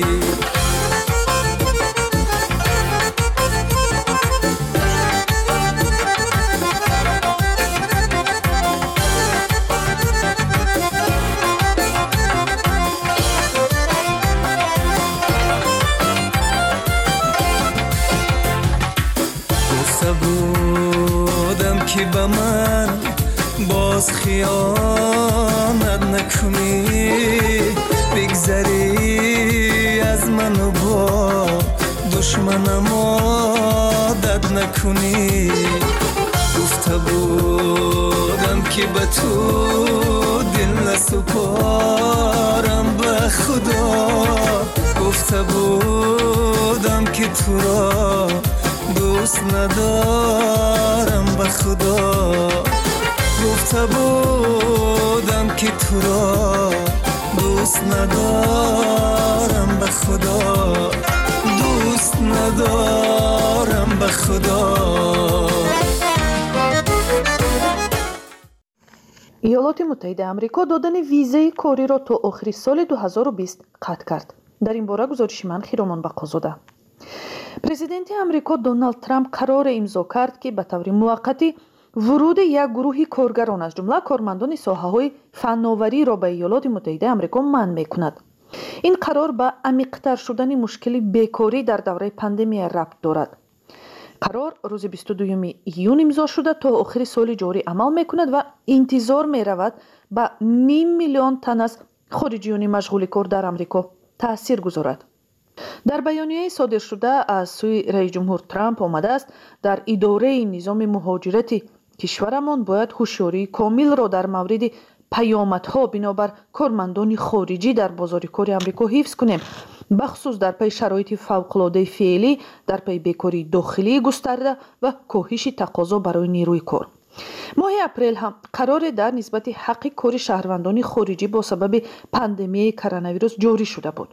که به من باز خیانت نکنی بگذری از من و با دشمنم عادت نکنی گفته بودم که به تو دل نسپارم به خدا گفته بودم که تو را دوست ندارم به خدا گفته بودم که تو را دوست ندارم به خدا دوست ندارم به خدا ایالات متحده آمریکا دادن ویزای کاری را تا آخر سال دو هزار و بیست قطع کرد. در این باره گزارش من خیرامان بقازاده. پرزیدنت آمریکا دونالد ترامپ قرار امضا کرد که به طور موقتی ورود یک گروه کارگران از جمله کارمندان ساحه‌های فناوری را به ایالات متحده آمریکا منع می‌کند. این قرار به عمیق‌تر شدن مشکل بیکاری در دوره پاندمی ربط دارد. قرار روز بیست و دوم ایون امضا شده تا آخر سال جاری عمل می‌کند و انتظار می‌رود به نیم میلیون تن از خارجیان مشغول کار در آمریکا تأثیر گذارد. در بیانیه صادر شده از سوی رئیس جمهور ترامپ آمده است در اداره نظام مهاجرتی کشورمان باید هوشیاری کامل را در مورد پیامدها بنابر کارمندان خارجی در بازار کار آمریکا حفظ کنیم، بخصوص در پی شرایط فوق‌العاده فعلی، در پی بیکاری داخلی گسترده و کاهش تقاضا برای نیروی کار. ماه اپریل هم قرار در نسبت حق کار شهروندان خارجی با سبب پاندمی کرونا ویروس جاری شده بود.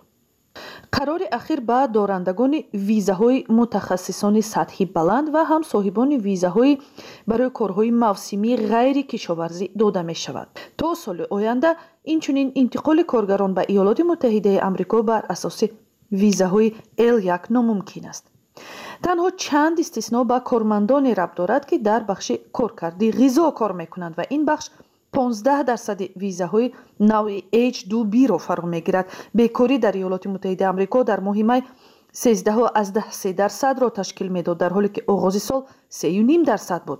قرار اخیر به دارندگان ویزاهای متخصصان سطحی بلند و هم صاحبان ویزاهای برای کارهای موسمی غیر کشاورزی داده می شود. تا سال آینده اینچنین انتقال کارگران به ایالات متحده آمریکا بر اساس ویزاهای ال یک ناممکن است. تنها چند استثنا به کارمندان ربط دارد که در بخش کارکردی غذا کار می کنند و این بخش پانزده درصد ویزاهای نوع اچ دو بی را فرا میگیرد. بیکاری در ایالات متحده آمریکا در ماه می سیزده از ده سه درصد را تشکیل میداد، در حالی که آغاز سال سه و نیم درصد بود.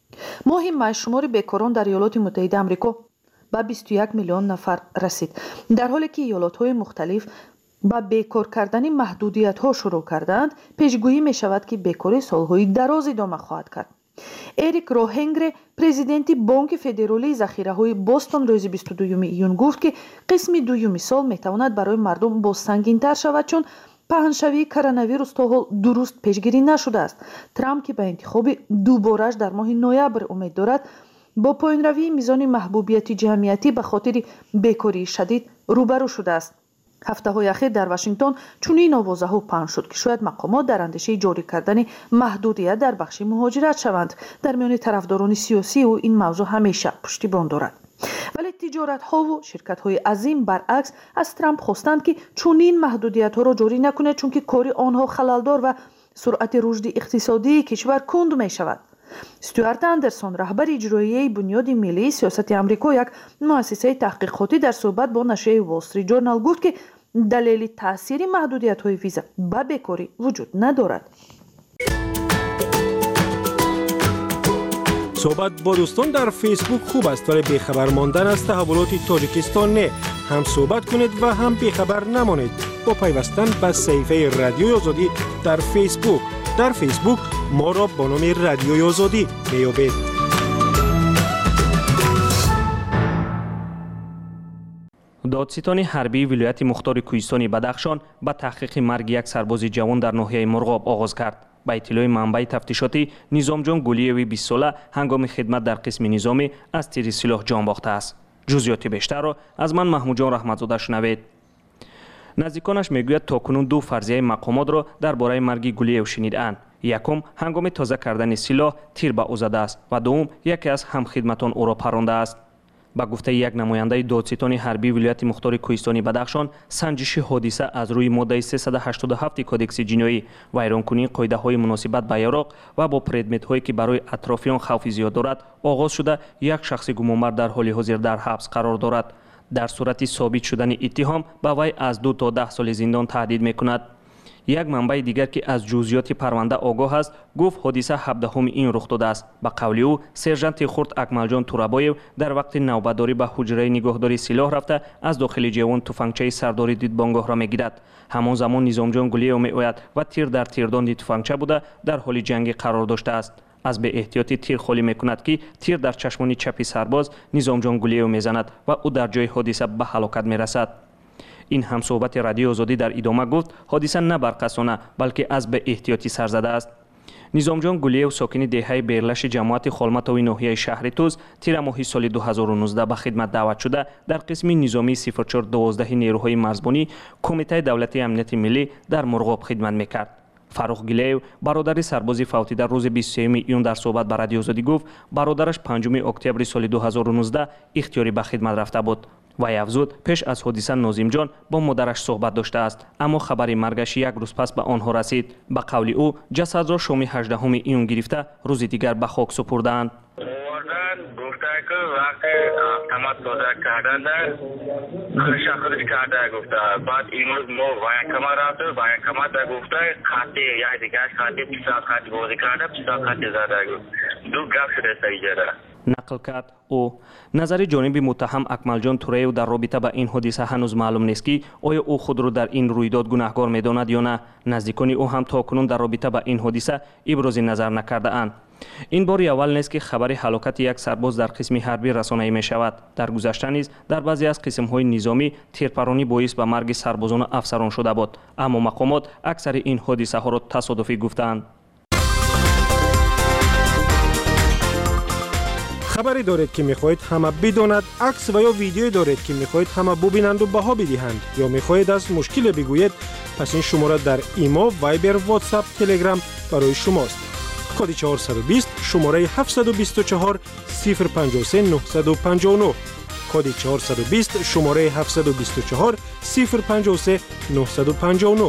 ماه می شمار بیکاران در ایالات متحده آمریکا به بیست و یک میلیون نفر رسید، در حالی که ایالات‌های مختلف با بیکار کردن محدودیت‌ها شروع کردند. پیشگویی می شود که بیکاری سالهای دراز ادامه خواهد کرد. اریک روهنگر، پرزیدنت بانک فدرالی ذخیره‌های بوستون، روز بیست و دوم ایون گفت که قسم دوم سال میتواند برای مردم باز سنگین‌تر شود چون پهنشوی کرونا ویروس تا حال درست پیشگیری نشده است. ترامپ که به انتخاب دوبارش در ماه نوامبر امید دارد، با پایین‌روی میزان محبوبیت جمعیتی به خاطر بیکاری شدید روبرو شده است. هفته های اخیر در واشنگتن چنین آوازه ها پخش شد که شاید مقامات در اندیشه جاری کردن محدودیت در بخش مهاجرت شوند. در میان طرفداران سیاسی و این موضوع همیشه پشتیبان دارد. ولی تجارت ها و شرکت های عظیم برعکس از ترامپ خواستند که چنین محدودیت ها را جاری نکند، چون که کار آنها خللدار و سرعت رشد اقتصادی کشور کند می شود. استوارت اندرسون، رهبر اجرایی بنیاد ملی سیاست آمریکا، یک مؤسسه تحقیقاتی، در صحبت با نشریه وال استریت جورنال گفت که دلیل تاثیر محدودیت‌های ویزا به بیکاری وجود ندارد. صحبت با دوستان در فیسبوک خوب است، ولی بیخبر ماندن از تحولات تاجیکستان نه. هم صحبت کنید و هم بیخبر نمانید با پیوستن به صفحه رادیوی آزادی در فیسبوک. در فیسبوک ما را با نام رادیوی آزادی میابید. دادستان حربی ولایت مختار کوهستانی بدخشان به تحقیق مرگ یک سرباز جوان در ناحیه مرغاب آغاز کرد. با اطلاع منبع تفتیشاتی نظامجان گلیوی بیست ساله هنگام خدمت در قسم نظامی از تیر سلاح جان باخته است. جزئیات بیشتر را از من محمود جان رحمتزاده شنوید. نزدیکانش میگوید تاکنون دو فرضیه مقامات را درباره مرگ گلیو شنیده‌اند. یکم هنگام تازه کردن سلاح تیر به او زده است و دوم یکی از همخدمتان او را پرانده است. با گفته یک نماینده دادستان حربی ولایت مختار کوهستانی بدخشان، سنجش حادثه از روی ماده سیصد و هشتاد و هفت کدکس جنایی ویرانکنی قاعده‌های مناسبت با یاراق و با پردمت‌هایی که برای اطرافیان خوف زیاد دارد آغاز شده یک شخص گمانبر در حال حاضر در حبس قرار دارد. در صورت ثابت شدن اتهام به وی از دو تا ده سال زندان تهدید می‌کند. یک منبع دیگر که از جزئیات پرونده آگاه است گفت حادثه هفدهم این رخ داده است. به قول او سرژانت خرد اکملجان تورابایو در وقت نوبتداری به حجره نگهداری سلاح رفته از داخل جوان تفنگچه سرداری دیدبانگاه را میگیرد. همان زمان نظامجان گلیو میآید و تیر در تیردان تفنگچه بوده در حال جنگ قرار داشته است. از به احتیاطی تیر خالی میکند که تیر در چشمان چپی سرباز نظامجان گلیو میزند و او در جای حادثه به هلاکت میرسد. این هم صحبت رادیو آزادی در ادامه گفت حادثه نه برقصانه بلکه از به احتیاطی سر زده است. نظامجان گلیو ساکن دهه بیرلش جماعت خالمتاوی ناحیه شهر توز تیر ماه سال دو هزار و نوزده به خدمت دعوت شده در قسم نظامی صفر چهار دوازده نیروهای مرزبانی کمیته دولتی امنیت ملی در مرغاب خدمت میکرد. فاروق گلیو برادر سرباز فوتی در روز بیست و سوم ایون در صحبت با رادیو آزادی گفت برادرش پنجم اکتبر سال دو هزار و نوزده اختیاری به خدمت رفته بود. وی افزود پیش از حادثه ناظم جان با مادرش صحبت داشته است اما خبر مرگش یک روز پس به آنها رسید. به قول او جسد را شام هجدهم ایون گرفته روز دیگر به خاک سپردند. گفته که وقتی تماس داده کردن در شخصش کرده گفته بعد امروز ما باید کمر رفته باید کمر در گفته خطی یک دیگرش خطی پیسا خطی بازی کرده پیسا خطی زده گفت دو گفت شده سریجه نقل کرد او. نظر جانب متهم اکملجان توریو در رابطه با این حادثه هنوز معلوم نیست که آیا او خود را در این رویداد گناهکار می‌داند یا نه. نزدیکان او هم تاکنون در رابطه با این حادثه ابراز نظر نکرده اند. این بار اول نیست که خبر هلاکت یک سرباز در قسم حربی رسانه‌ای می شود. در گذشته نیز در بعضی از قسم‌های نظامی تیرپرانی باعث به مرگ سربازان و افسران شده بود اما مقامات اکثر این حادثه ها را تصادفی گفتند. خبری دارید که میخواهید همه بداند، عکس و یا ویدیویی دارید که میخواهید همه ببینند و بها بدهند یا میخواهید از مشکل بگویید، پس این شماره در ایما، وایبر، واتساپ، تلگرام برای شماست. کد چهارصد و بیست شماره هفتصد و بیست و چهار صفر پنجاه و سه نهصد و پنجاه و نه. کد چهارصد و بیست شماره هفتصد و بیست و چهار صفر پنجاه و سه نهصد و پنجاه و نه.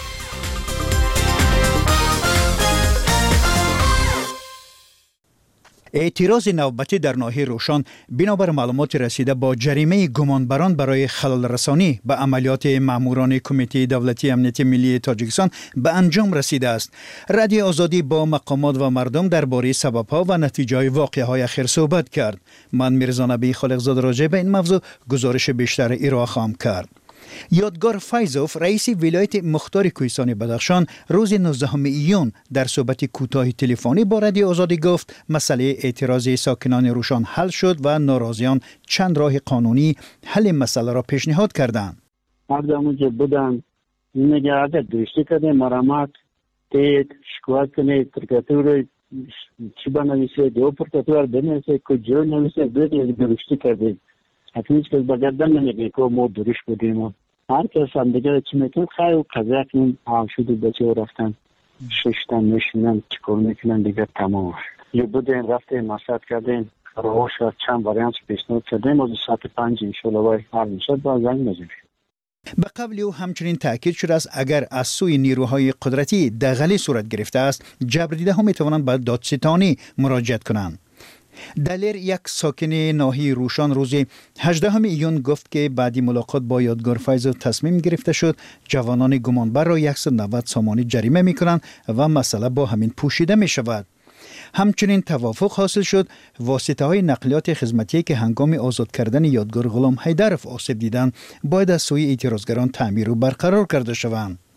اعتراض نوبتی در ناحیه روشان بنابر معلومات رسیده با جریمه گمانبران برای خلل رسانی به عملیات ماموران کمیته دولتی امنیت ملی تاجیکستان به انجام رسیده است. رادیو آزادی با مقامات و مردم درباره سبب‌ها و نتیجه‌های واقعه‌های اخیر صحبت کرد. من میرزا نبی خالقزاده راجع به این موضوع گزارش بیشتر ارائه خواهم کرد. یادگار فیضوف رئیس ولایت مختار کوهستانی بدخشان روز نوزدهم ایون در صحبت کوتاه تلفنی با رادیو آزادی گفت مسئله اعتراض ساکنان روشان حل شد و ناراضیان چند راه قانونی حل مسئله را پیشنهاد کردند. مردمی که بودن نگرده درشتی کنه، مرامت تید شکوات کنه، پرکاتور چی بنویسه، دو پرکاتور بنویسه، کجا نویسه، باید درشتی کرده. حتمیش که بگردن نمیگه که ما درش بودیم. هر کس هم دیگه چی میکنم خیلی و قضیه کنیم هم شد و بچه و رفتن ششتن نشنن چکار میکنن دیگه تمام. یه بودیم رفتیم مساعد کردیم روش چند واریانت پیشنهاد کردیم از ساعت پنج انشالله باید حل میشد با زنگ نزدیم. به قبل او همچنین تاکید شده است اگر از سوی نیروهای قدرتی دغلی صورت گرفته است جبر دیده ها میتوانند به دادستانی مراجعت کنند. دلیر یک ساکن ناحیه روشان روز هجدهم ایون گفت که بعدی ملاقات با یادگار فیضوف تصمیم گرفته شد جوانان گمانبر را صد و نود سامانی جریمه می کنند و مسئله با همین پوشیده می شود. همچنین توافق حاصل شد واسطه های نقلیات خدمتی که هنگام آزاد کردن یادگار غلام حیدرف آسیب دیدند باید از سوی اعتراضگران تعمیر و برقرار کرده شوند.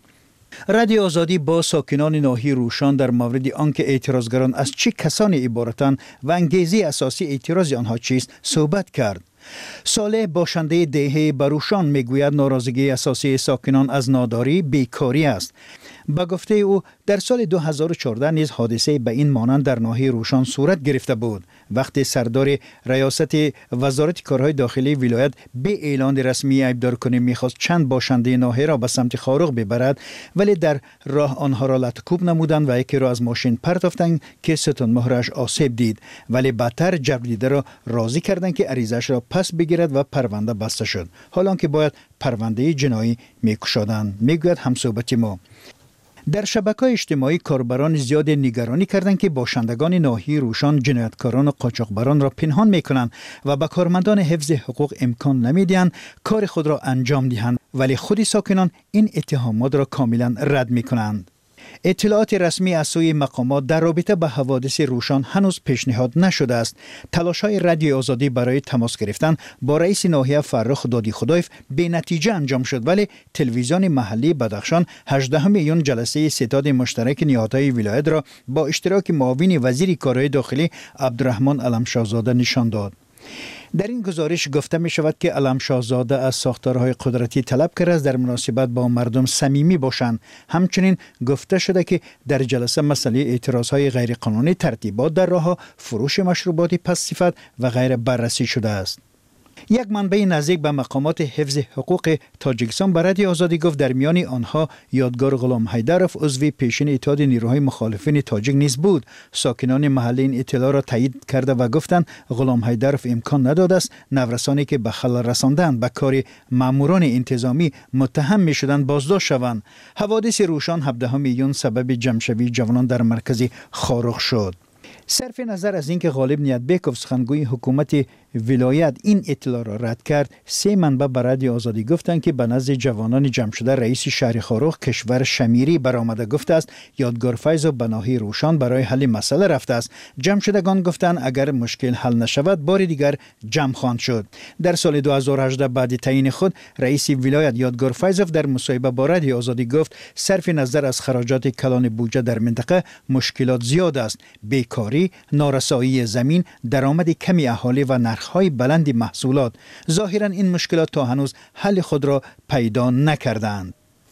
رادیو آزادی با ساکنان ناحیه روشان در مورد آنکه اعتراضگران از چه کسانی عبارتند و انگیزه اساسی اعتراض آنها چیست صحبت کرد. صالح باشنده دهه بروشان میگوید ناراضگی اساسی ساکنان از ناداری بیکاری است. با گفته او در سال دو هزار و چهارده نیز حادثه به این مانند در ناحیه روشان صورت گرفته بود وقتی سردار ریاست وزارت کارهای داخلی ولایت به اعلان رسمی عیبدار کنی میخواست چند باشنده ناحیه را به سمت خاروق ببرد، ولی در راه آنها را لطکوب نمودند و یکی را از ماشین پرتافتند که ستون مهرش آسیب دید، ولی بدتر جبریده را راضی کردند که عریضش را پس بگیرد و پرونده بسته شد، حالا که باید پرونده جنایی میکشادند. میگوید همصحبت ما. در شبکه‌های اجتماعی کاربران زیاد نگرانی کردند که باشندگان ناحیه روشان جنایتکاران و قاچاقبران را پنهان میکنند و به کارمندان حفظ حقوق امکان نمیدهند کار خود را انجام دهند، ولی خود ساکنان این اتهامات را کاملا رد میکنند. اطلاعات رسمی از سوی مقامات در رابطه با حوادث روشان هنوز پیشنهاد نشده است. تلاش‌های رادیو آزادی برای تماس گرفتن با رئیس ناحیه فرخ دادی خدایف به نتیجه انجام شد، ولی تلویزیون محلی بدخشان هجدهم ایون جلسه ستاد مشترک نهادهای ولایت را با اشتراک معاون وزیر کارهای داخلی عبدالرحمن علمشاهزاده نشان داد. در این گزارش گفته می شود که علمشاهزاده از ساختارهای قدرتی طلب کرده است در مناسبت با مردم صمیمی باشند. همچنین گفته شده که در جلسه مسئله اعتراضهای غیرقانونی، ترتیبات در راه، فروش مشروبات پس‌صفت و غیره بررسی شده است. یک منبع نزدیک به مقامات حفظ حقوق تاجیکستان به رادیو آزادی گفت در میان آنها یادگار غلام حیدرов عضو پیشین اتحاد نیروهای مخالفین تاجیک نیز بود. ساکنان محلی این اطلاع را تایید کرده و گفتند غلام حیدرов امکان نداده است نورسانی که به خلل رساندند به کار ماموران انتظامی متهم می شدند بازداشت شوند. حوادث روشان هفدهم ایون سبب جمع‌شوی جوانان در مرکز خاروق شد. صرف نظر از اینکه غالب نیتبیکوف سخنگوی حکومت ولایت این اطلاع را رد کرد، سه منبع به رادیو آزادی گفتند که به نزد جوانان جمع شده رئیس شهر خاروق کشور شمیری برآمده گفته است یادگار فیض و به ناحیه روشان برای حل مسئله رفته است. جمع شدگان گفتند اگر مشکل حل نشود بار دیگر جمع خواهند شد. در سال دو هزار و هجده بعد تعیین خود رئیس ولایت یادگار فیضوف در مصاحبه با رادیو آزادی گفت صرف نظر از خراجات کلان بودجه در منطقه مشکلات زیاد است، بیکاری، نارسایی زمین، درآمد کمی اهالی و نرخ‌های بلند محصولات. ظاهراً این مشکلات تا هنوز حل خود را پیدا نکردند.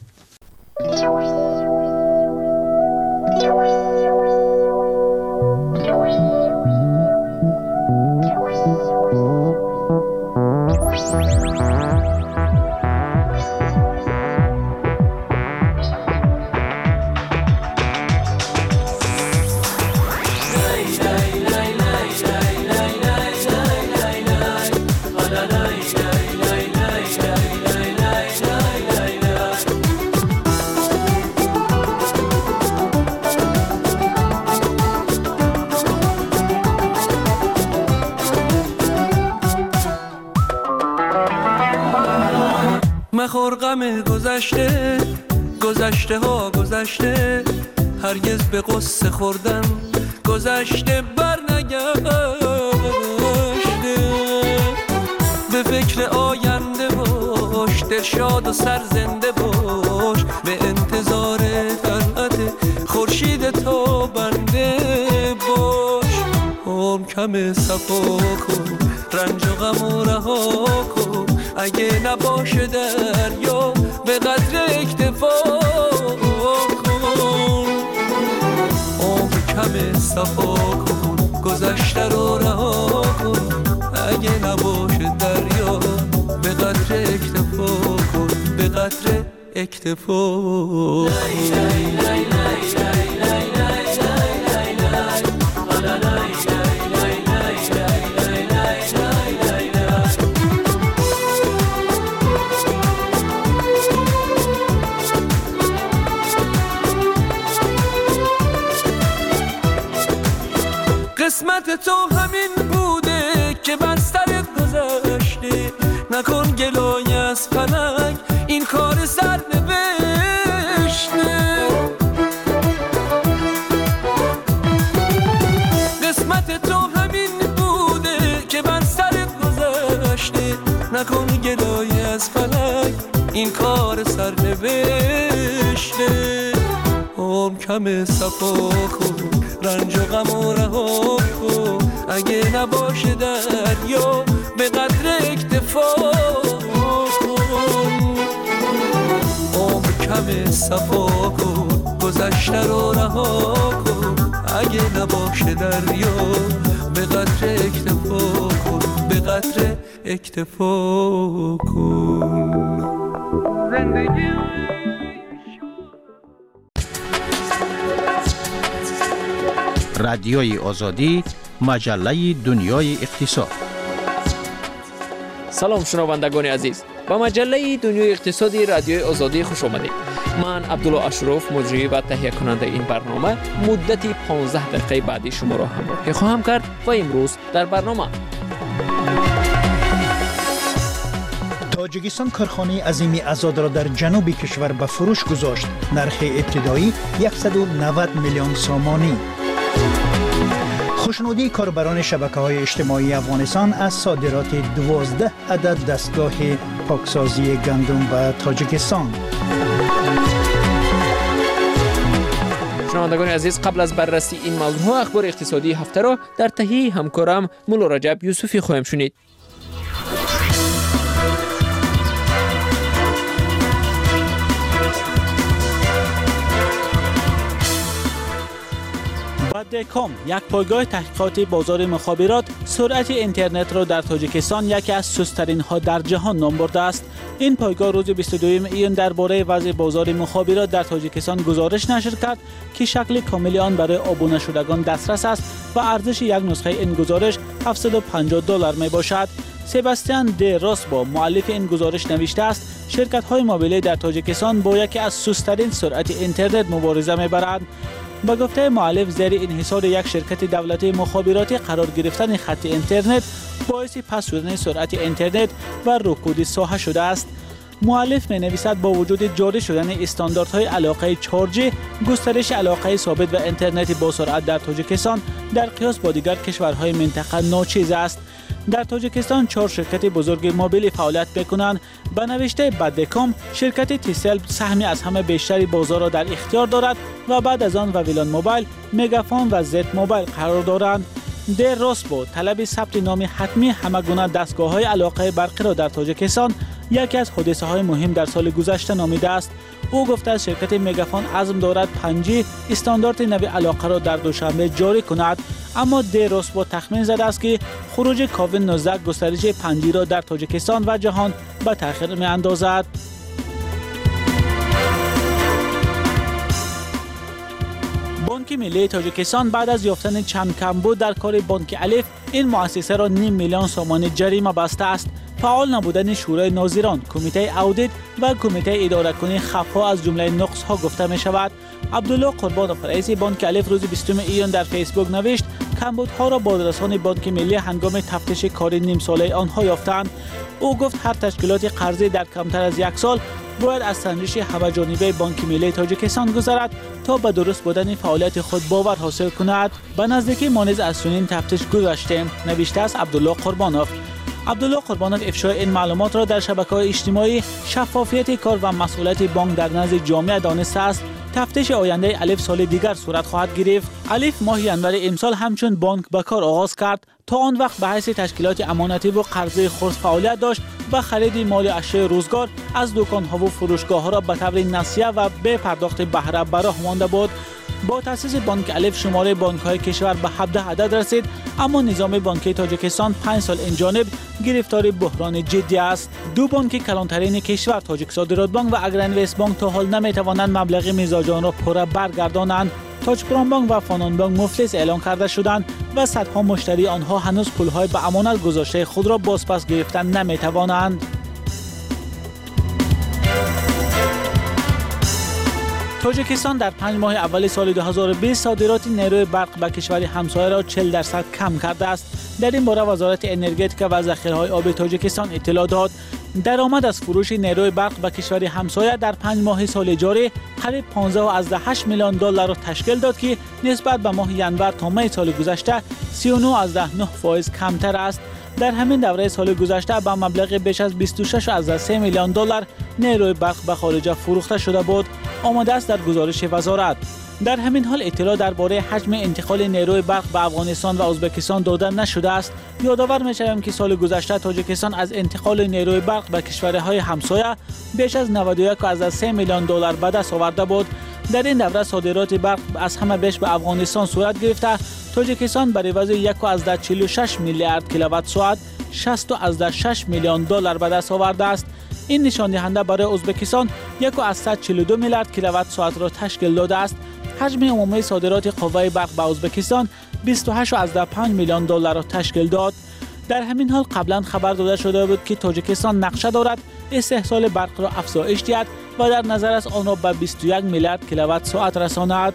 مخور غم گذشته، گذشته ها گذشته، هرگز به قصه خوردن گذشته بر نگشته. به فکر آینده باش، دلشاد و سرزنده باش، به انتظار طلعت خورشید تابنده باش. عمر کم صفا کن، رنج و غم و رها کن، اگه نباشه دریا به قدر اکتفا کن. عمر کم صفا کن، گذشته رو رها کن، اگه نباشه دریا به قدر اکتفا کن، به قدر اکتفا کن. قسمت تو همین بوده که بسترت گذشته، نکن گلای از فلک این کار سر نوشته. قسمت تو همین بوده که بسترت گذشته، نکن گلای از فلک این کار سر نوشته. عمر کم صفا کن رنج و غم و رها کن اگه نباشه دریا به قدر اکتفا کن عمر کم صفا کن گذشته رو رها کن اگه نباشه دریا به قدر اکتفا کن به قدر اکتفا کن زندگی رادیوی آزادی مجله دنیای اقتصاد. سلام شنوندگان عزیز، با مجله دنیای اقتصادی رادیوی آزادی خوش آمدید. من عبدالله اشرف مجری و تهیه کننده این برنامه مدتی پانزده دقیقه بعدی شما را همراهی خواهم کرد و امروز در برنامه تاجیکستان کارخانه عظیمی ازاد را در جنوب کشور به فروش گذاشت. نرخ ابتدایی صد و نود میلیون سامانی. خوشنودی کاربران شبکه‌های اجتماعی افغانستان از صادرات دوازده عدد دستگاه پاکسازی گندم به تاجیکستان. شنوندگان عزیز، قبل از بررسی این موضوع اخبار اقتصادی هفته را در تهیه همکارم مولا رجب یوسفی خواهیم شنید. بادکام، یک پایگاه تحقیقات بازار مخابرات، سرعت اینترنت را در تاجیکستان یکی از سست‌ترین ها در جهان نام برده است. این پایگاه روز بیست و دوم ایون درباره وضع بازار مخابرات در تاجیکستان گزارش نشر کرد که شکل کامل آن برای آبونه شدگان دسترس است و ارزش یک نسخه این گزارش هفتصد و پنجاه دلار می باشد. سباستیان دی راسبو، مؤلف این گزارش نوشته است شرکت‌های موبیلی در تاجیکستان با یکی از سست‌ترین سرعت اینترنت مبارزه می‌برند. با گفته مؤلف، زیر انحصار یک شرکت دولتی مخابراتی قرار گرفتن خط اینترنت باعث پس شدن سرعت اینترنت و رکود ساحه شده است. مؤلف می‌نویسد با وجود جاری شدن استانداردهای علاقه چهار جی، گسترش علاقه ثابت و اینترنت با سرعت در تاجیکستان در قیاس با دیگر کشورهای منطقه ناچیز است. در تاجیکستان چهار شرکت بزرگ موبیلی فعالیت می‌کنند. به نوشته بادکام، شرکت تیسل سهمی از همه بیشتری بازار را در اختیار دارد و بعد از آن واویلان موبایل، مگافون و زد موبایل قرار دارند. در راسبو، طلب ثبت نام حتمی همه گونه دستگاه‌های علاقه برقی را در تاجیکستان یکی از حادثه‌های مهم در سال گذشته نامیده است. او گفته است شرکت مگافون عزم دارد پنج جی استاندارد نو علاقه را در دوشنبه جاری کند، اما در راسبو تخمین زده است که خروج کووید نوزده گسترش پنج جی را در تاجیکستان و جهان به تأخیر می‌اندازد. بانک ملی تاجیکستان بعد از یافتن چند کمبود در کار بانک الف، این مؤسسه را نیم میلیون سومانی جریمه بسته است. فعال نبودن شورای ناظران، کمیته اودیت و کمیته اداره کنی خفا از جمله نقص ها گفته می شود. عبدالله قربانوف، رئیس بانک الف، روز بیستم ایون در فیسبوک نوشت کمبودها را بازرسان بانک ملی هنگام تفتیش کار نیم ساله آنها یافتند. او گفت هر تشکیلات قرضی در کمتر از یک سال باید از سنجش همه‌جانبه بانک ملی تاجیکستان گذرد تا به درست بودن فعالیت خود باور حاصل کند. به نزدیکی مانز از چنین تفتیش گذشتیم، نوشته است عبدالله قربانوف. عبدالله قربانوف افشای این معلومات را در شبکه‌های اجتماعی شفافیت کار و مسئولیت بانک در نزد جامعه دانسته است. تفتیش آینده الف سال دیگر صورت خواهد گرفت. الف ماه ژانویه امسال همچون بانک به کار آغاز کرد. تا آن وقت به حیث تشکیلات امانتی و قرضه خرد فعالیت داشت و خرید مال اشیاء روزگار از دکان‌ها و فروشگاه‌ها را به طور نسیه و به پرداخت بهره به راه مانده بود. با تأسیس بانک الف شماره بانک‌های کشور به هفده عدد رسید، اما نظام بانکی تاجیکستان پنج سال این جانب گرفتار بحران جدی است. دو بانک کلانترین کشور، تاجیک صادرات بانک و اگرانوست بانک، تا حال نمی‌توانند مبلغ میزاجان را پوره برگردانند. تاجپرام بانک و فانان بانک مفلس اعلان کرده شدند و صدها مشتری آنها هنوز پول‌های به امانت گذاشته خود را بازپس گرفتن نمی‌توانند. تاجیکستان در پنج ماه اول سال دو هزار و بیست صادرات نیروی برق به کشور همسایه را چهل درصد کم کرده است. در این باره وزارت انرژتیک و ذخیره‌های آب تاجیکستان اطلاع داد. درآمد از فروش نیروی برق به کشور همسایه در پنج ماه سال جاری قریب پانزده و هشت میلیون دلار را تشکیل داد که نسبت به ماه ژانویه تا می سال گذشته سی و نه و نه دهم فاصله کمتر است. در همین دوره سال گذشته با مبلغ بیش از بیست و شش و سه میلیون دلار نیروی برق به خارج فروخته شده بود، آمده است در گزارش وزارت. در همین حال اطلاع درباره حجم انتقال نیروی برق به افغانستان و ازبکستان داده نشده است. یادآور می‌شویم که سال گذشته تاجیکستان از انتقال نیروی برق به کشورهای همسایه بیش از نود و یک و سه میلیون دلار به دست آورده بود. در این دوره صادرات برق از همه بیش به افغانستان صورت گرفته. تاجیکستان به عوض یک و چهل و شش میلیارد کیلووات ساعت شصت و شش میلیون دلار به دست آورده است. این نشان دهنده برای ازبکستان یک و چهل و دو میلیارد کیلووات ساعت را تشکیل داده است. حجم عمومی صادرات قوه برق به ازبکستان بیست و هشت و پنج میلیون دلار را تشکیل داد. در همین حال قبلا خبر داده شده بود که تاجیکستان نقشه دارد استحصال برق را افزایش دهد و در نظر است آن را به بیست و یک میلیارد کیلووات ساعت رساند.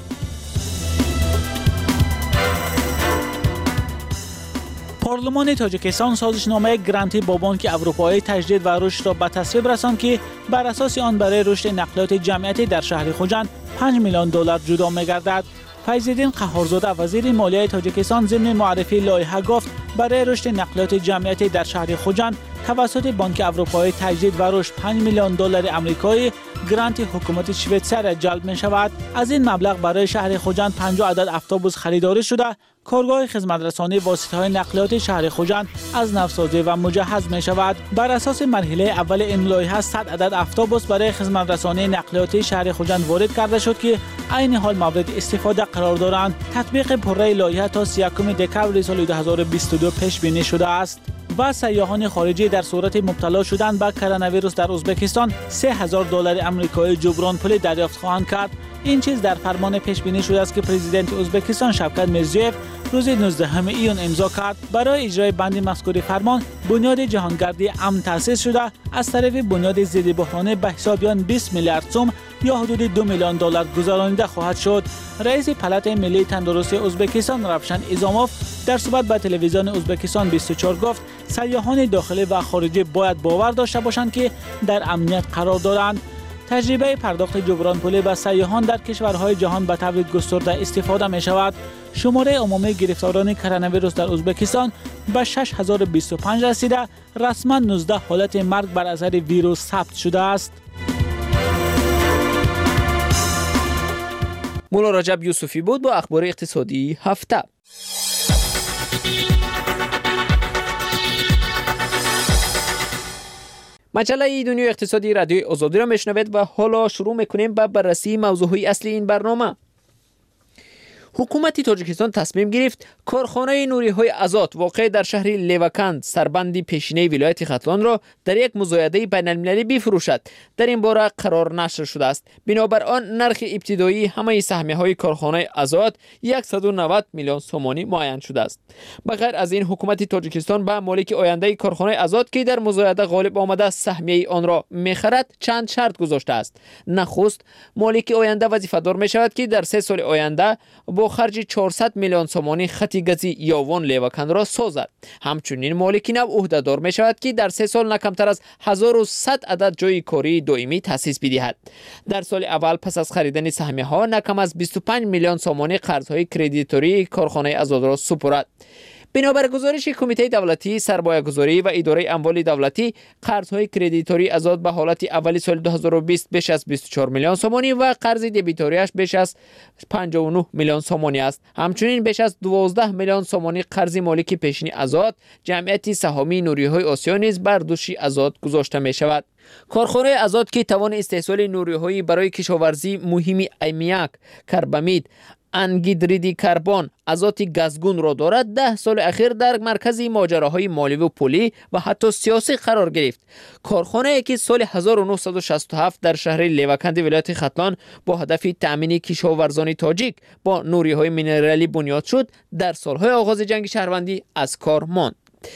پارلمان تاجیکستان سازشنامه گرانتی با بانک اروپایی تجدید و رشد را به تصویب رساند که بر اساس آن برای رشد نقلیات جمعیتی در شهر خوجند پنج میلیون دلار جدا می‌گردد. فیض‌الدین قهارزاده وزیر مالیه تاجیکستان ضمن معرفی لایحه گفت برای رشد نقلیات جمعیتی در شهر خوجند توسط بانک اروپایی تجدید و رشد پنج میلیون دلار آمریکایی گرانت حکومت شویتزر جلب می شود. از این مبلغ برای شهر خوجند پنجاه عدد اتوبوس خریداری شده. کارگاه خدمترسانی واسطه‌های نقلیات شهر خوجند از نوسازی و مجهز می شود. بر اساس مرحله اول این لایحه صد عدد اتوبوس برای خدمترسانی نقلیاتی شهر خوجند وارد کرده شد که عین حال مورد استفاده قرار دارند. تطبیق پره لایحه تا سی و یک دکمبر سال دو هزار و بیست و دو پیش بینی شده است. و سیاحان خارجی در صورت مبتلا شدن به کرونا ویروس در ازبکستان سه هزار دلار آمریکایی جبران پولی دریافت خواهند کرد. این چیز در فرمان پیش بینی شده است که پرزیدنت ازبکستان شوکت میرزیوف روز نوزدهم ایون امضا کرد. برای اجرای بند مذکور فرمان بنیاد جهانگردی امن تأسیس شده. از طرف بنیاد ضد بحرانی به حسابیان بیست میلیارد سوم یا حدود دو میلیون دلار گذرانیده خواهد شد. رئیس پالات ملی تندرستی ازبکستان روشن ایزاموف در صحبت با تلویزیون ازبکستان بیست و چهار گفت سیاحان داخلی و خارجی باید باور داشته باشند که در امنیت قرار دارند. تجربه پرداخت جبران پولی به سیاحان در کشورهای جهان به طور گسترده استفاده می شود. شماره عمومی گرفتاران کرونا ویروس در ازبکستان به شش هزار و بیست و پنج رسیده. رسما نوزده حالت مرگ بر اثر ویروس ثبت شده است. مولا رجب یوسفی بود با اخبار اقتصادی هفته. مجله دنیای اقتصادی رادیوی آزادی را میشنوید و حالا شروع میکنیم با بررسی موضوعی اصلی این برنامه. حکومت تاجیکستان تصمیم گرفت کارخانه نوری‌های آزاد واقع در شهر لیوکند سربند پیشینه ولایت ختلان را در یک مزایده بین‌المللی بفروشد. در این باره قرار نشر شده است. بنابر آن نرخ ابتدایی همه سهمیه‌های کارخانه آزاد صد و نود میلیون سومانی معین شده است. بغیر از این حکومت تاجیکستان به مالک آینده کارخانه آزاد که در مزایده غالب آمده سهمیه آن را می‌خرد چند شرط گذاشته است. نخست مالک آینده وظیفه‌دار می‌شود که در سه سال آینده با خرج چهارصد میلیون سومانی خط گازی یاوان لیوکند را سازد. همچنین مالک نو عهده‌دار می شود که در سه سال نه کمتر از هزار و صد عدد جای کاری دائمی تأسیس بدهد. در سال اول پس از خریدن سهمیه ها نه کم از بیست و پنج میلیون سومانی قرض‌های کردیتوری کارخانه آزاد را سپرد. بنابر گزارش کمیته دولتی سرمایه‌گذاری و اداره اموال دولتی قرض‌های کردیتوری آزاد به حالت اولی سال دو هزار و بیست بیش از بیست و چهار میلیون سومانی و قرض دبیتوریش بیش از پنجاه و نه میلیون سومانی است. همچنین بیش از دوازده میلیون سومانی قرض مالک پیشین آزاد جمعیت سهامی نوری‌های آسیا نیز بر دوش آزاد گذاشته می‌شود. کارخانه آزاد که توان استحصال نوری‌های برای کشاورزی مهمی امیاک، کربامید، انگیدریدی کربن، آزات گازگون را دارد، ده سال اخیر در مرکز ماجراهای مالی و پولی و حتی سیاسی قرار گرفت. کارخانه که سال هزار و نهصد و شصت و هفت در شهر لیوکند ولایت ختلان با هدف تأمین کشاورزان تاجیک با نوری‌های مینرالی بنیاد شد، در سالهای آغاز جنگ شهروندی از کار ماند.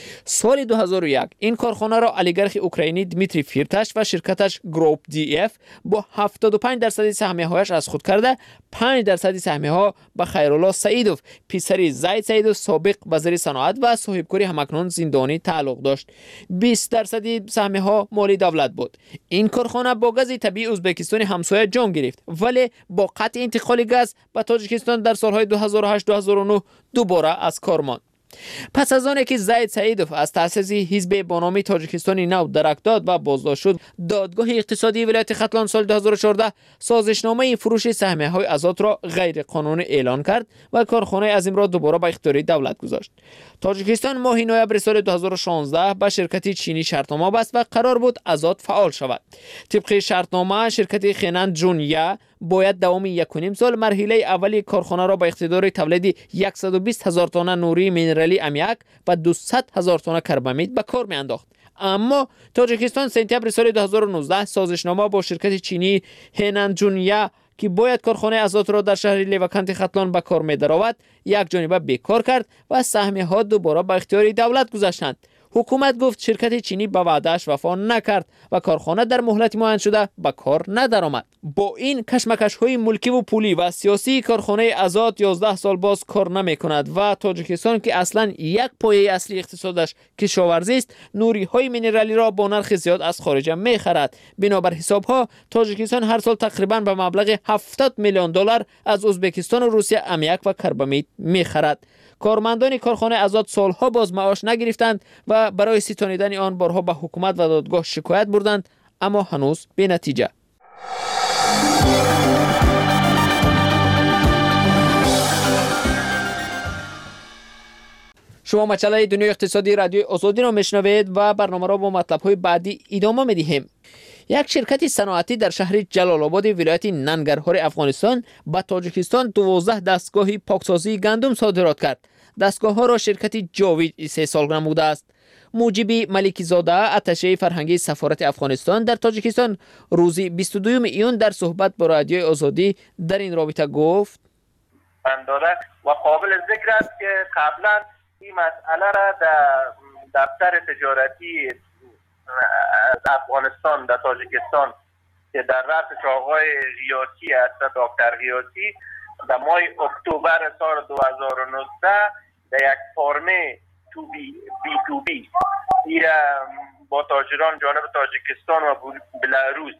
سال دو هزار و یک این کارخانه را اولیگارخ اوکراینی دمیتری فیرتاش و شرکتش گروپ دی اف با هفتاد و پنج درصد سهمیه هایش از خود کرده پنج درصد سهمیه ها به خیرالله سعیدوف پسر زید سعیدوف سابق وزیر صنعت و صاحبکاری همکنون زندانی تعلق داشت. بیست درصد سهمیه ها مال دولت بود. این کارخانه با گاز طبیعی ازبکستان همسایه جان گرفت ولی با قطع انتقال گاز به تاجیکستان در سالهای دو هزار و هشت دو هزار و نه دوباره از کار ماند. پس از آنکه زید سعیدوف از تأسیس حزب با نام تاجیکستان نو درک داد و بازداشت شد، دادگاه اقتصادی ولایت ختلان سال دو هزار و چهارده سازشنامه فروش سهمیه‌های آزاد را غیر قانونی اعلان کرد و کارخانه عظیم را دوباره به اختیار دولت گذاشت. تاجیکستان ماه نوامبر سال دو هزار و شانزده به شرکت چینی شرطنامه بست و قرار بود آزاد فعال شود. طبق شرطنامه شرکت خینان جونیا باید دوام یک و نیم سال مرحله اولی کارخانه را به اقتدار تولید صد و بیست هزار تن نوری مینرالی امیاک و دویست هزار تن کربامید به کار میانداخت. اما تاجیکستان سپتامبر سال دو هزار و نوزده سازشنامه با شرکت چینی هنان جونیا که باید کارخانه آزاد را در شهر لیوکانت ختلان به کار می درآورد یک جانبه بیکار کرد و سهمیه ها دوباره به اختیار دولت گذاشتند. حکومت گفت شرکت چینی به وعده‌اش وفا نکرد و کارخانه در مهلت معین شده به کار ندارآمد. با این کشمکش‌های ملکی و پولی و سیاسی کارخانه آزاد یازده سال باز کار نمی‌کند و تاجیکستان که اصلاً یک پایه اصلی اقتصادش کشاورزی است، نوری‌های مینرالی را با نرخ زیاد از خارج می‌خرد. بنابر حساب‌ها تاجیکستان هر سال تقریباً به مبلغ هفتاد میلیون دلار از ازبکستان و روسیه امیاک و کربامید می‌خرد. کارمندان کارخانه آزاد سالها باز معاش نگرفتند و برای ستانیدن آن بارها به حکومت و دادگاه شکایت بردند، اما هنوز بی نتیجه. شما مجله دنیای اقتصادی رادیو آزادی را میشنوید و برنامه را با مطلب‌های بعدی ادامه می‌دهیم. یک شرکت صنعتی در شهر جلال آباد ولایت ننگرهار افغانستان به تاجیکستان دوازده دستگاه پاکسازی گندم صادرات کرد. دستگاه ها را شرکت جاوید سه سال نموده است. موجبی ملکی زاده اتشه فرهنگی سفارت افغانستان در تاجیکستان روز بیست و دوم ایون در صحبت با رادیوی آزادی در این رابطه گفت و قابل ذکر است که قبلا این مسئله را در دفتر تجارتی افغانستان در تاجیکستان که در رأسش آقای غیاتی است، دکتر غیاتی، در ماه اکتبر سال دو هزار و نوزده در یک فرمه تو بی, بی تو بی این با تاجران جانب تاجیکستان و بلاروس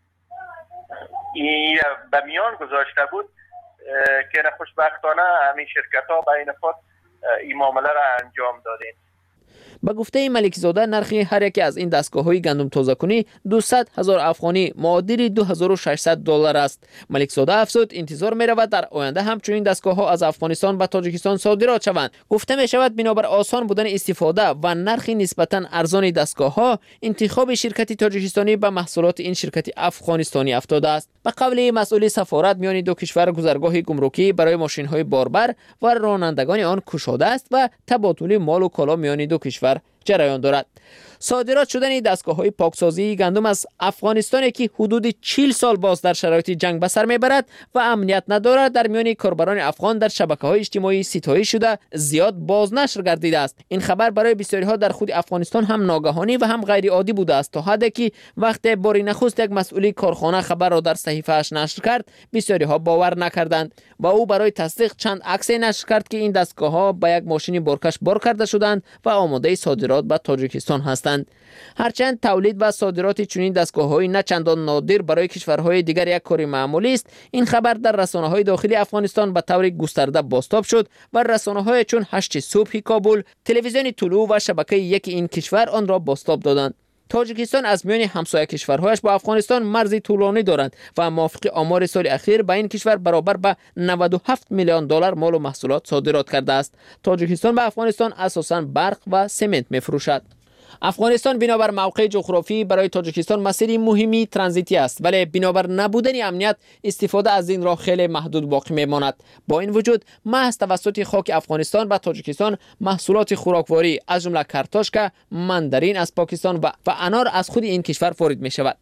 این به میان گذاشته بود که خوشبختانه همین شرکت ها بین خود این معامله را انجام دادند. به گفته ملک زاده نرخ هر یکی از این دستگاه‌های گندم تازه‌کنی دویست هزار افغانی معادل دو هزار و ششصد دلار است. ملک زاده افزود انتظار می‌رود در آینده همچنین دستگاه‌ها از افغانستان به تاجیکستان صادرات شوند. گفته می‌شود بنابر آسان بودن استفاده و نرخ نسبتاً ارزان دستگاه‌ها انتخاب شرکت تاجیکستانی به محصولات این شرکت افغانستانی افتاده است. به قول مسئول سفارت میان دو کشور گذرگاه گمرکی برای ماشین‌های باربر و رانندگان آن گشوده است و تبادل مال و کالا میان دو کشور جریان دارد. صادرات شدن دستگاه‌های پاکسازی گندم از افغانستان که حدود چهل سال باز در شرایط جنگ به سر میبرد و امنیت ندارد در میان کاربران افغان در شبکه‌های اجتماعی ستایش شده زیاد بازنشر گردیده است. این خبر برای بسیاری‌ها در خود افغانستان هم ناگهانی و هم غیر عادی بوده است تا حدی که وقتی باری نخست یک مسئول کارخانه خبر را در صحیفه‌اش نشر کرد بسیاری‌ها باور نکردند و او برای تصدیق چند عکس نشر کرد که این دستگاه‌ها به یک ماشین بارکش بار کرده شدند و آماده صادرات به تاجیکستان هستند. هرچند تولید و صادرات چنین دستگاه‌های نه چندان نادر برای کشورهای دیگر یک کار معمولی است، این خبر در رسانه‌های داخلی افغانستان به طور گسترده بازتاب شد و رسانه‌های چون هشت صبح کابل، تلویزیون طلوع و شبکه یک این کشور آن را بازتاب دادند. تاجیکستان از میان همسایه کشورهایش با افغانستان مرزی طولانی دارند و موافق آمار سال اخیر به این کشور برابر به نود و هفت میلیون دلار مال و محصولات صادرات کرده است. تاجیکستان به افغانستان اساساً برق و سمنت می‌فروشد. افغانستان بنابر موقع جغرافی برای تاجیکستان مسیری مهمی ترانزیتی است، ولی بنابر نبودن امنیت استفاده از این راه خیلی محدود باقی میماند. با این وجود محض توسط خاک افغانستان به تاجیکستان محصولات خوراکواری از جمله کارتاشکا، ماندارین از پاکستان و, و انار از خود این کشور وارد می شود.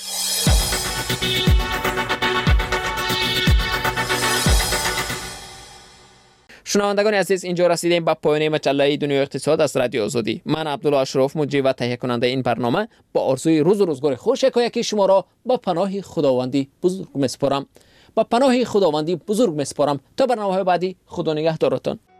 شنوندگان عزیز، اینجا رسیدیم به پایان مجله دنیای اقتصاد از رادیو آزادی. من عبدالله اشرف مجری و تهیه کننده این برنامه با آرزوی روز و روزگار خوش یکایک شما را به پناه خداوندی بزرگ میسپارم. با پناه خداوندی بزرگ میسپارم تا برنامه‌های بعدی. خدا نگهدارتان.